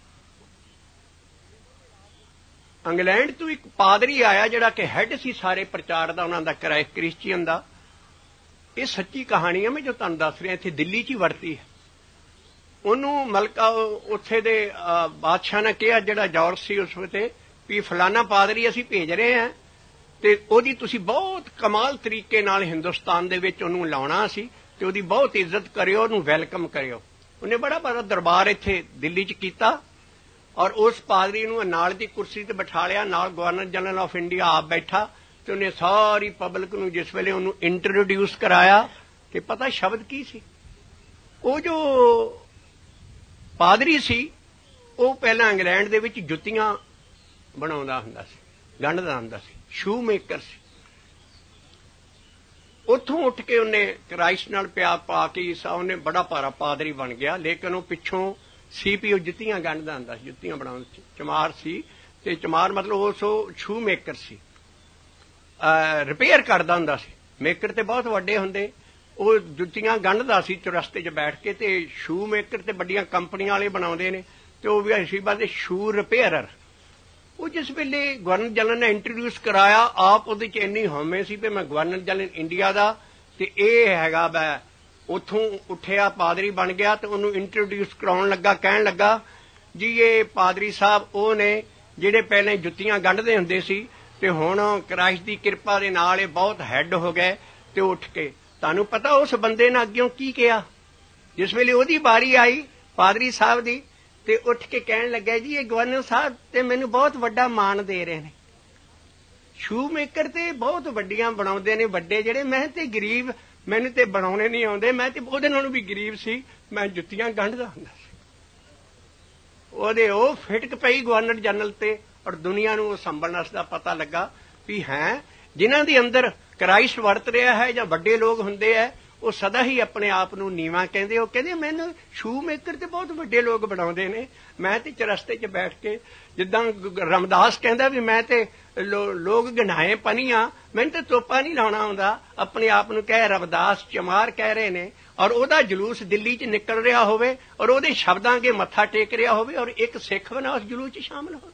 S1: ਇੰਗਲੈਂਡ ਤੋਂ ਇੱਕ ਪਾਦਰੀ ਆਇਆ ਜਿਹੜਾ ਕਿ ਹੈੱਡ ਸੀ ਸਾਰੇ ਪ੍ਰਚਾਰ ਦਾ ਉਹਨਾਂ ਦਾ ਕ੍ਰਿਸਚੀਅਨ ਦਾ। ਇਹ ਸੱਚੀ ਕਹਾਣੀ ਹੈ, ਮੈਂ ਜੋ ਤੁਹਾਨੂੰ ਦੱਸ ਰਿਹਾ, ਇੱਥੇ ਦਿੱਲੀ 'ਚ ਹੀ ਵਰਤੀ ਹੈ। ਉਹਨੂੰ ਮਲਕਾ ਉੱਥੇ ਦੇ ਬਾਦਸ਼ਾਹ ਨੇ ਕਿਹਾ ਜਿਹੜਾ ਜੌਰਜ ਸੀ ਉਸ ਵੇਲੇ ਵੀ ਫਲਾਨਾ ਪਾਦਰੀ ਅਸੀਂ ਭੇਜ ਰਹੇ ਹਾਂ ਤੇ ਉਹਦੀ ਤੁਸੀਂ ਬਹੁਤ ਕਮਾਲ ਤਰੀਕੇ ਨਾਲ ਹਿੰਦੁਸਤਾਨ ਦੇ ਵਿੱਚ ਉਹਨੂੰ ਲਾਉਣਾ ਸੀ ਤੇ ਉਹਦੀ ਬਹੁਤ ਇੱਜ਼ਤ ਕਰਿਓ, ਉਹਨੂੰ ਵੈਲਕਮ ਕਰਿਓ। ਉਹਨੇ ਬੜਾ ਬੜਾ ਦਰਬਾਰ ਇੱਥੇ ਦਿੱਲੀ 'ਚ ਕੀਤਾ ਔਰ ਉਸ ਪਾਦਰੀ ਨੂੰ ਨਾਲ ਦੀ ਕੁਰਸੀ ਤੇ ਬਿਠਾ ਲਿਆ, ਨਾਲ ਗਵਰਨਰ ਜਨਰਲ ਆਫ ਇੰਡੀਆ ਆਪ ਬੈਠਾ ਤੇ ਉਹਨੇ ਸਾਰੀ ਪਬਲਿਕ ਨੂੰ ਜਿਸ ਵੇਲੇ ਉਹਨੂੰ ਇੰਟਰੋਡਿਊਸ ਕਰਾਇਆ ਤੇ ਪਤਾ ਸ਼ਬਦ ਕੀ ਸੀ। ਉਹ ਜੋ ਪਾਦਰੀ ਸੀ ਉਹ ਪਹਿਲਾਂ ਇੰਗਲੈਂਡ ਦੇ ਵਿੱਚ ਜੁੱਤੀਆਂ ਬਣਾਉਂਦਾ ਹੁੰਦਾ ਸੀ, ਗੰਢਦਾ ਹੁੰਦਾ ਸੀ, ਸ਼ੂ ਮੇਕਰ ਸੀ। ਉੱਥੋਂ ਉੱਠ ਕੇ ਉਹਨੇ ਕ੍ਰਾਈਸਟ ਨਾਲ ਪਿਆਰ ਪਾ ਕੇ ਉਹਨੇ ਬੜਾ ਭਾਰਾ ਪਾਦਰੀ ਬਣ ਗਿਆ, ਲੇਕਿਨ ਉਹ ਪਿੱਛੋਂ ਸੀ ਵੀ ਉਹ ਜੁੱਤੀਆਂ ਗੰਢਦਾ ਹੁੰਦਾ ਸੀ, ਜੁੱਤੀਆਂ ਬਣਾਉਣ ਚਮਾਰ ਸੀ ਤੇ ਚਮਾਰ ਮਤਲਬ ਉਸ ਸ਼ੂ ਮੇਕਰ ਸੀ, ਰਿਪੇਅਰ ਕਰਦਾ ਹੁੰਦਾ ਸੀ। ਮੇਕਰ ਤੇ ਬਹੁਤ ਵੱਡੇ ਹੁੰਦੇ, ਉਹ ਜੁੱਤੀਆਂ ਗੰਢਦਾ ਸੀ ਚੁਰਸਤੇ 'ਚ ਬੈਠ ਕੇ ਤੇ ਸ਼ੂ ਮੇਕਰ ਤੇ ਵੱਡੀਆਂ ਕੰਪਨੀਆਂ ਵਾਲੇ ਬਣਾਉਂਦੇ ਨੇ ਤੇ ਉਹ ਵੀ ਅਸੀਂ ਬਾਅਦ ਸ਼ੂ ਰਿਪੇਅਰਰ। ਉਹ ਜਿਸ ਵੇਲੇ ਗਵਰਨਰ ਜਨਰਲ ਨੇ ਇੰਟਰੋਡਿਊਸ ਕਰਾਇਆ ਆਪ ਉਹਦੇ 'ਚ ਇੰਨੀ ਹਉਮੈ ਸੀ ਵੀ ਮੈਂ ਗਵਰਨਰ ਜਨਰਲ ਇੰਡੀਆ ਦਾ ਤੇ ਇਹ ਹੈਗਾ ਵੈ। ਉੱਥੋਂ ਉੱਠਿਆ ਪਾਦਰੀ ਬਣ ਗਿਆ ਤੇ ਉਹਨੂੰ ਇੰਟਰੋਡਿਊਸ ਕਰਾਉਣ ਲੱਗਾ, ਕਹਿਣ ਲੱਗਾ ਜੀ ਇਹ ਪਾਦਰੀ ਸਾਹਿਬ ਉਹ ਨੇ ਜਿਹੜੇ ਪਹਿਲਾਂ ਜੁੱਤੀਆਂ ਗੰਢਦੇ ਹੁੰਦੇ ਸੀ ਤੇ ਹੁਣ ਕ੍ਰਾਈਸਟ ਦੀ ਕਿਰਪਾ ਦੇ ਨਾਲ ਇਹ ਬਹੁਤ ਹੈੱਡ ਹੋ ਗਏ। ਤੇ ਉੱਠ ਕੇ ਤੁਹਾਨੂੰ ਪਤਾ ਉਸ ਬੰਦੇ ਨੇ ਅੱਗਿਓਂ ਕੀ ਕਿਹਾ ਜਿਸ ਵੇਲੇ ਉਹਦੀ ਵਾਰੀ ਆਈ ਪਾਦਰੀ ਸਾਹਿਬ ਦੀ ਤੇ ਉੱਠ ਕੇ ਕਹਿਣ ਲੱਗਾ ਜੀ ਇਹ ਗਵਰਨਰ ਸਾਹਿਬ ਤੇ ਮੈਨੂੰ ਬਹੁਤ ਵੱਡਾ ਮਾਣ ਦੇ ਰਹੇ ਨੇ, ਸ਼ੂ ਮੇਕਰ ਤੇ ਬਹੁਤ ਵੱਡੀਆਂ ਬਣਾਉਂਦੇ ਨੇ ਵੱਡੇ ਜਿਹੜੇ, ਮੈਂ ਤੇ ਗਰੀਬ, ਮੈਨੂੰ ਤੇ ਬਣਾਉਣੇ ਨਹੀਂ ਆਉਂਦੇ, ਮੈਂ ਤੇ ਉਹਦੇ ਨਾਲੋਂ ਵੀ ਗਰੀਬ ਸੀ, ਮੈਂ ਜੁੱਤੀਆਂ ਗੰਢਦਾ ਹੁੰਦਾ ਸੀ। ਉਹਦੇ ਉਹ ਫਿਟਕ ਪਈ ਗਵਰਨਰ ਜਨਰਲ ਤੇ ਔਰ ਦੁਨੀਆ ਨੂੰ ਉਹ ਸੰਭਲਣ ਦਾ ਪਤਾ ਲੱਗਾ ਵੀ ਹੈ ਜਿਨ੍ਹਾਂ ਦੇ ਅੰਦਰ ਕ੍ਰਾਈਸਟ ਵਰਤ ਰਿਹਾ ਹੈ ਜਾਂ ਵੱਡੇ ਲੋਕ ਹੁੰਦੇ ਹੈ ਉਹ ਸਦਾ ਹੀ ਆਪਣੇ ਆਪ ਨੂੰ ਨੀਵਾਂ ਕਹਿੰਦੇ। ਉਹ ਕਹਿੰਦੇ ਮੈਨੂੰ ਸ਼ੂ ਮੇਕਰ ਤੇ ਬਹੁਤ ਵੱਡੇ ਲੋਕ ਬਣਾਉਂਦੇ ਨੇ, ਮੈਂ ਤੇ ਚਰਸਤੇ 'ਚ ਬੈਠ ਕੇ ਜਿੱਦਾਂ ਰਮਦਾਸ ਕਹਿੰਦਾ ਵੀ ਮੈਂ ਤੇ ਲੋਕ ਗਨਾਏ ਪਨੀਆਂ, ਮੈਨੂੰ ਤੇ ਤੋਪਾ ਨਹੀਂ ਲਾਉਣਾ ਆਉਂਦਾ। ਆਪਣੇ ਆਪ ਨੂੰ ਕਹਿ ਰਮਦਾਸ ਚਮਾਰ ਕਹਿ ਰਹੇ ਨੇ ਔਰ ਉਹਦਾ ਜਲੂਸ ਦਿੱਲੀ 'ਚ ਨਿਕਲ ਰਿਹਾ ਹੋਵੇ ਔਰ ਉਹਦੇ ਸ਼ਬਦਾਂ ਅੱਗੇ ਮੱਥਾ ਟੇਕ ਰਿਹਾ ਹੋਵੇ ਔਰ ਇੱਕ ਸਿੱਖ ਬਣਾ ਉਸ ਜਲੂਸ 'ਚ ਸ਼ਾਮਲ ਹੋਵੇ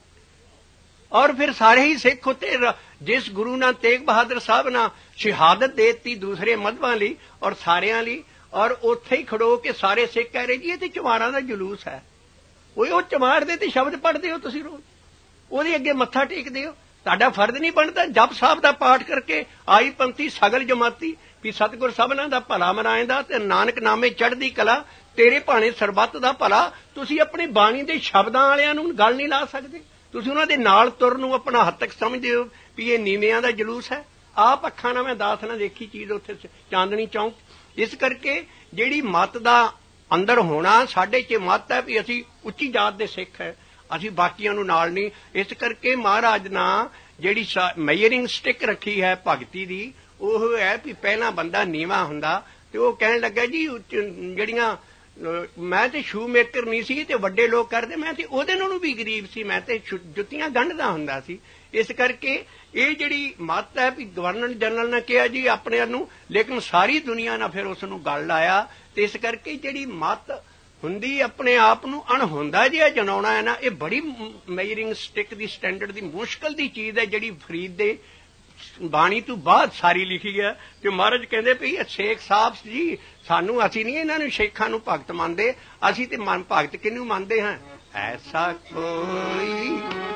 S1: ਔਰ ਫਿਰ ਸਾਰੇ ਹੀ ਸਿੱਖ ਉੱਤੇ ਜਿਸ ਗੁਰੂ ਨਾਨਕ ਤੇਗ ਬਹਾਦਰ ਸਾਹਿਬ ਨੇ ਸ਼ਹਾਦਤ ਦੇ ਦਿੱਤੀ ਦੂਸਰੇ ਮਜ਼ਹਬਾਂ ਲਈ ਔਰ ਸਾਰਿਆਂ ਲਈ ਔਰ ਉੱਥੇ ਹੀ ਖੜੋ ਕੇ ਸਾਰੇ ਸਿੱਖ ਕਹਿ ਰਹੇ ਜੀ ਇਹ ਤੇ ਚਮਾਰਾਂ ਦਾ ਜਲੂਸ ਹੈ। ਉਹ ਚਮਾਰ ਦੇ ਤੇ ਸ਼ਬਦ ਪੜ੍ਹਦੇ ਹੋ ਤੁਸੀਂ ਰੋਜ਼, ਉਹਦੇ ਅੱਗੇ ਮੱਥਾ ਟੇਕਦੇ ਹੋ। ਤੁਹਾਡਾ ਫਰਜ਼ ਨਹੀਂ ਬਣਦਾ ਜਪ ਸਾਹਿਬ ਦਾ ਪਾਠ ਕਰਕੇ ਆਈ ਪੰਥੀ ਸਗਲ ਜਮਾਤੀ ਵੀ ਸਤਿਗੁਰ ਸਭਨਾਂ ਦਾ ਭਲਾ ਮਨਾਏਂਦਾ ਤੇ ਨਾਨਕ ਨਾਮੇ ਚੜ੍ਹਦੀ ਕਲਾ ਤੇਰੇ ਭਾਣੇ ਸਰਬੱਤ ਦਾ ਭਲਾ। ਤੁਸੀਂ ਆਪਣੀ ਬਾਣੀ ਦੇ ਸ਼ਬਦਾਂ ਵਾਲਿਆਂ ਨੂੰ ਗੱਲ ਨਹੀਂ ਲਾ ਸਕਦੇ, ਤੁਸੀਂ ਉਹਨਾਂ ਦੇ ਨਾਲ ਤੁਰਨ ਨੂੰ ਆਪਣਾ ਹੱਦ ਤੱਕ ਸਮਝਦੇ ਹੋ ਵੀ ਇਹ ਨੀਵਿਆਂ ਦਾ ਜਲੂਸ ਹੈ। ਆਪ ਅੱਖਾਂ ਨਾਲ ਮੈਂ ਦਾਸ ਨਾਲ ਦੇਖੀ ਚੀਜ਼ ਉੱਥੇ ਚਾਂਦਨੀ ਚੌਂਕ। ਇਸ ਕਰਕੇ ਜਿਹੜੀ ਮੱਤ ਦਾ ਅੰਦਰ ਹੋਣਾ ਸਾਡੇ 'ਚ ਮੱਤ ਹੈ ਵੀ ਅਸੀਂ ਉੱਚੀ ਜਾਤ ਦੇ ਸਿੱਖ ਹੈ, ਅਸੀਂ ਬਾਕੀਆਂ ਨੂੰ ਨਾਲ ਨਹੀਂ। ਇਸ ਕਰਕੇ ਮਹਾਰਾਜ ਨੇ ਜਿਹੜੀ ਮੈਜਰਿੰਗ ਸਟਿਕ ਰੱਖੀ ਹੈ ਭਗਤੀ ਦੀ ਉਹ ਹੈ ਵੀ ਪਹਿਲਾਂ ਬੰਦਾ ਨੀਵਾਂ ਹੁੰਦਾ ਤੇ ਉਹ ਕਹਿਣ ਲੱਗਾ ਜੀ ਜਿਹੜੀਆਂ ਮੈਂ ਤੇ ਸ਼ੂ ਮੇਕਰ ਨਹੀਂ ਸੀ ਤੇ ਵੱਡੇ ਲੋਕ ਕਰਦੇ, ਮੈਂ ਤੇ ਉਹਦੇ ਨਾਲੋਂ ਵੀ ਗਰੀਬ ਸੀ, ਮੈਂ ਤੇ ਜੁੱਤੀਆਂ ਗੰਢਦਾ ਹੁੰਦਾ ਸੀ। ਇਸ ਕਰਕੇ ਇਹ ਜਿਹੜੀ ਮੱਤ ਹੈ ਵੀ ਗਵਰਨਰ ਜਨਰਲ ਨੇ ਕਿਹਾ ਜੀ ਆਪਣੇ ਨੂੰ, ਲੇਕਿਨ ਸਾਰੀ ਦੁਨੀਆ ਨੇ ਫਿਰ ਉਸ ਨੂੰ ਗੱਲ ਲਾਇਆ। ਤੇ ਇਸ ਕਰਕੇ ਜਿਹੜੀ ਮੱਤ ਹੁੰਦੀ ਆਪਣੇ ਆਪ ਨੂੰ ਅਣਹੁੰਦਾ ਜਿਹਾ ਜਨਾਉਣਾ ਹੈ ਨਾ, ਇਹ ਬੜੀ ਮੈਜਰਿੰਗ ਸਟਿਕ ਦੀ ਸਟੈਂਡਰਡ ਦੀ ਮੁਸ਼ਕਲ ਦੀ ਚੀਜ਼ ਹੈ ਜਿਹੜੀ ਫਰੀਦ ਦੇ ਬਾਣੀ ਤੋਂ ਬਾਅਦ ਸਾਰੀ ਲਿਖੀ ਹੈ। ਤੇ ਮਹਾਰਾਜ ਕਹਿੰਦੇ ਵੀ ਸ਼ੇਖ ਸਾਹਿਬ ਜੀ ਸਾਨੂੰ, ਅਸੀਂ ਨਹੀਂ ਇਹਨਾਂ ਨੂੰ ਸ਼ੇਖਾਂ ਨੂੰ ਭਗਤ ਮੰਨਦੇ, ਅਸੀਂ ਤੇ ਮਨ ਭਗਤ ਕਿਹਨੂੰ ਮੰਨਦੇ ਹਾਂ, ਐਸਾ ਕੋਈ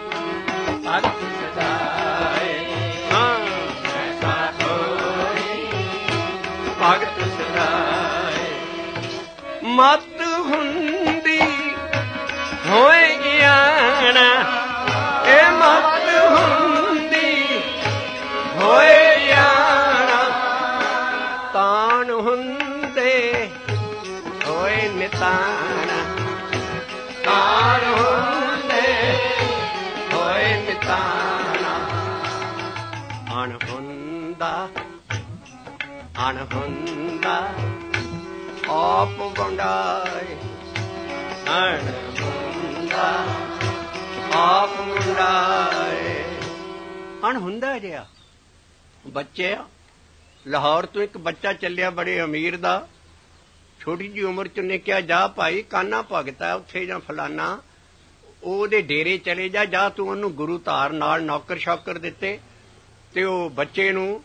S1: ਭਗਤ ਸਦਾਏ, ਹਾਂ ਐਸਾ ਕੋਈ ਭਗਤ ਸਦਾਏ। ਮਤ ਹੁੰਦੀ ਹੋਏ ਗਿਆਨ, ਇਹ ਮਤ ਹੁੰਦੀ ਹੋਏ ਗਿਆਨ, ਤਾਣ ਹੁੰਦੇ ਹੋਏ ਨਿਤਾਣ, ਤਾਣ ਹੁੰਦੇ ਹੋਏ ਨਿਤਾਣ। ਅਣਹੁੰਦਾ ਅਣਹੁੰਦਾ ਆਪ ਵੰਡਾਏ, ਅਣਹੁੰਦਾ ਆਪ ਮੁੰਡਾਏ। ਅਣਹੁੰਦਾ ਜਿਹਾ ਬੱਚੇ ਆ। ਲਾਹੌਰ ਤੋਂ ਇੱਕ ਬੱਚਾ ਚੱਲਿਆ ਬੜੇ ਅਮੀਰ ਦਾ, ਛੋਟੀ ਜਿਹੀ ਉਮਰ ਚ ਉਹਨੇ ਕਿਹਾ ਜਾ ਭਾਈ ਕਾਨਾ ਭਗਤ ਹੈ ਉੱਥੇ ਜਾਂ ਫਲਾਨਾ, ਉਹਦੇ ਡੇਰੇ ਚਲੇ ਜਾ, ਜਾ ਤੂੰ ਉਹਨੂੰ ਗੁਰੂ ਧਾਰ। ਨਾਲ ਨੌਕਰ ਸ਼ੌਕਰ ਦਿੱਤੇ ਤੇ ਉਹ ਬੱਚੇ ਨੂੰ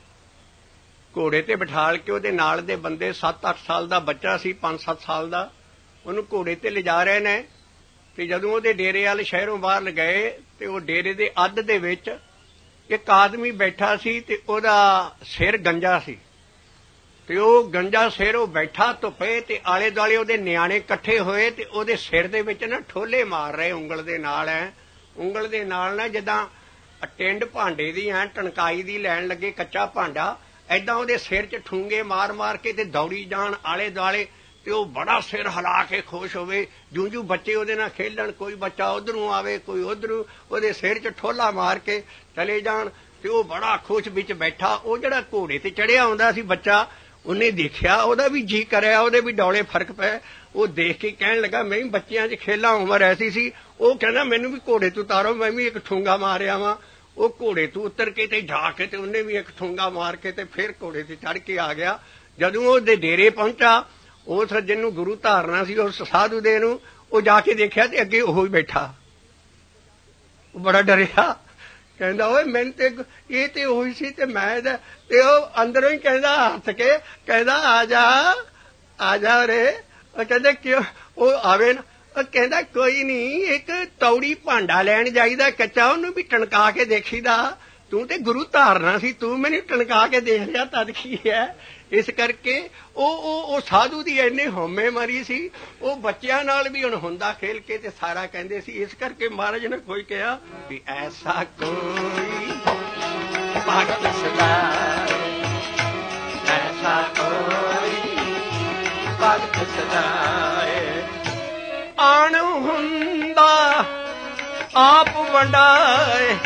S1: ਘੋੜੇ ਤੇ ਬਿਠਾਲ ਕੇ ਉਹਦੇ ਨਾਲ ਦੇ ਬੰਦੇ 7-8 ਸਾਲ ਦਾ ਬੱਚਾ ਸੀ, 5-7 ਸਾਲ ਦਾ, ਉਹਨੂੰ ਘੋੜੇ ਤੇ ਲਿਜਾ ਰਹੇ ਨੇ। ਤੇ ਜਦੋਂ ਉਹਦੇ ਡੇਰੇ ਵਾਲੇ ਸ਼ਹਿਰੋਂ ਬਾਹਰ ਗਏ ਤੇ ਉਹ ਡੇਰੇ ਦੇ ਅੱਧ ਦੇ ਵਿੱਚ ਇੱਕ ਆਦਮੀ ਬੈਠਾ ਸੀ ਤੇ ਉਹਦਾ ਸਿਰ ਗੰਜਾ ਸੀ ਤੇ ਉਹ ਗੰਜਾ ਸਿਰ ਉਹ ਬੈਠਾ ਧੁੱਪੇ ਤੇ ਆਲੇ ਦੁਆਲੇ ਉਹਦੇ ਨਿਆਣੇ ਇਕੱਠੇ ਹੋਏ ਤੇ ਉਹਦੇ ਸਿਰ ਦੇ ਵਿੱਚ ਨਾ ਠੋਲੇ ਮਾਰ ਰਹੇ ਉਂਗਲ ਦੇ ਨਾਲ। ਉਂਗਲ ਦੇ ਨਾਲ ਨਾ ਜਿੱਦਾਂ ਟਿੰਡ ਭਾਂਡੇ ਦੀ ਟਣਕਾਈ ਦੀ ਲੈਣ ਲੱਗੇ ਕੱਚਾ ਭਾਂਡਾ, ਏਦਾਂ ਉਹਦੇ ਸਿਰ 'ਚ ਠੂੰਗੇ ਮਾਰ ਮਾਰ ਕੇ ਤੇ ਦੌੜੀ ਜਾਣ ਆਲੇ ਦੁਆਲੇ ਤੇ ਉਹ ਬੜਾ ਸਿਰ ਹਿਲਾ ਕੇ ਖੁਸ਼ ਹੋਵੇ। ਜੂੰ ਬੱਚੇ ਉਹਦੇ ਨਾਲ ਖੇਲਣ, ਕੋਈ ਬੱਚਾ ਉਧਰੋਂ ਆਵੇ ਕੋਈ ਉਧਰੋਂ, ਉਹਦੇ ਸਿਰ 'ਚ ਠੋਲਾ ਮਾਰ ਕੇ ਚਲੇ ਜਾਣ ਤੇ ਉਹ ਬੜਾ ਖੁਸ਼ ਵਿੱਚ ਬੈਠਾ। ਉਹ ਜਿਹੜਾ ਘੋੜੇ ਤੇ ਚੜਿਆ ਆਉਂਦਾ ਸੀ ਬੱਚਾ, ਉਹਨੇ ਦੇਖਿਆ, ਉਹਦਾ ਵੀ ਜੀ ਕਰਿਆ, ਉਹਦੇ ਵੀ ਡੌਲੇ ਫਰਕ ਪਏ। ਉਹ ਦੇਖ ਕੇ ਕਹਿਣ ਲੱਗਾ ਮੈਂ ਵੀ ਬੱਚਿਆਂ 'ਚ ਖੇਲਾਂ, ਉਮਰ ਐਸੀ ਸੀ। ਉਹ ਕਹਿੰਦਾ ਮੈਨੂੰ ਵੀ ਘੋੜੇ ਤੋਂ ਉਤਾਰੋ, ਮੈਂ ਵੀ ਇੱਕ ਠੂੰਗਾ ਮਾਰਿਆ ਵਾਂ। ਉਹ ਘੋੜੇ ਤੋਂ ਉਤਰ ਕੇ ਤੇ ਜਾ ਕੇ ਤੇ ਉਹਨੇ ਵੀ ਇੱਕ ਠੂੰਗਾ ਮਾਰ ਕੇ ਤੇ ਫਿਰ ਘੋੜੇ ਤੇ ਚੜ੍ਹ ਕੇ ਆ ਗਿਆ। ਜਦੋਂ ਉਹਦੇ ਡੇਰੇ ਪਹੁੰਚਾ, ਉਸ ਜਿਹਨੂੰ ਗੁਰੂ ਧਾਰਨਾ ਸੀ ਉਸ ਸਾਧੂ ਦੇ ਨੂੰ, ਉਹ ਜਾ ਕੇ ਦੇਖਿਆ ਤੇ ਅੱਗੇ ਉਹ ਹੀ ਬੈਠਾ। ਉਹ ਬੜਾ ਡਰਿਆ, ਕਹਿੰਦਾ ਓਏ ਮੈਨੂੰ ਤੇ ਇਹ ਤੇ ਉਹੀ ਸੀ ਤੇ ਮੈਂ ਤੇ ਉਹ ਅੰਦਰੋਂ ਹੀ ਕਹਿੰਦਾ ਹੱਥ ਕੇ ਕਹਿੰਦਾ ਆ ਜਾ ਰੇ। ਉਹ ਕਹਿੰਦਾ ਕਿਉਂ? ਉਹ ਆਵੇ ਨਾ, ਉਹ ਕਹਿੰਦਾ ਕੋਈ ਨਹੀਂ, ਇੱਕ ਤੌੜੀ ਭਾਂਡਾ ਲੈਣ ਜਾਈਦਾ ਕੱਚਾ, ਉਹਨੂੰ ਵੀ ਟਣਕਾ ਕੇ ਦੇਖੀਦਾ। ਤੂੰ ਤੇ ਗੁਰੂ ਧਾਰਨਾ ਸੀ, ਤੂੰ ਮੈਨੂੰ ਟਣਕਾ ਕੇ ਦੇਖ ਲਿਆ ਤਦ ਕੀ ਹੈ। ਇਸ ਕਰਕੇ ਉਹ ਸਾਧੂ ਦੀ ਇੰਨੀ ਹਉਮੈ ਮਰੀ ਸੀ। ਉਹ ਬੱਚਿਆਂ ਨਾਲ ਵੀ ਹੁਣ ਹੁੰਦਾ ਖੇਲ ਕੇ ਤੇ ਸਾਰਾ ਕਹਿੰਦੇ ਸੀ। ਇਸ ਕਰਕੇ ਮਹਾਰਾਜ ਨੇ ਕੋਈ ਕਿਹਾ ਵੀ ਐਸਾ ਕੋਈ ਭਗਤ ਸਦਾਏ, ਐਸਾ ਕੋਈ ਭਗਤ ਸਦਾਏ। ਅਣਹੁੰਦਾ ਆਪ ਵੰਡਾਏ,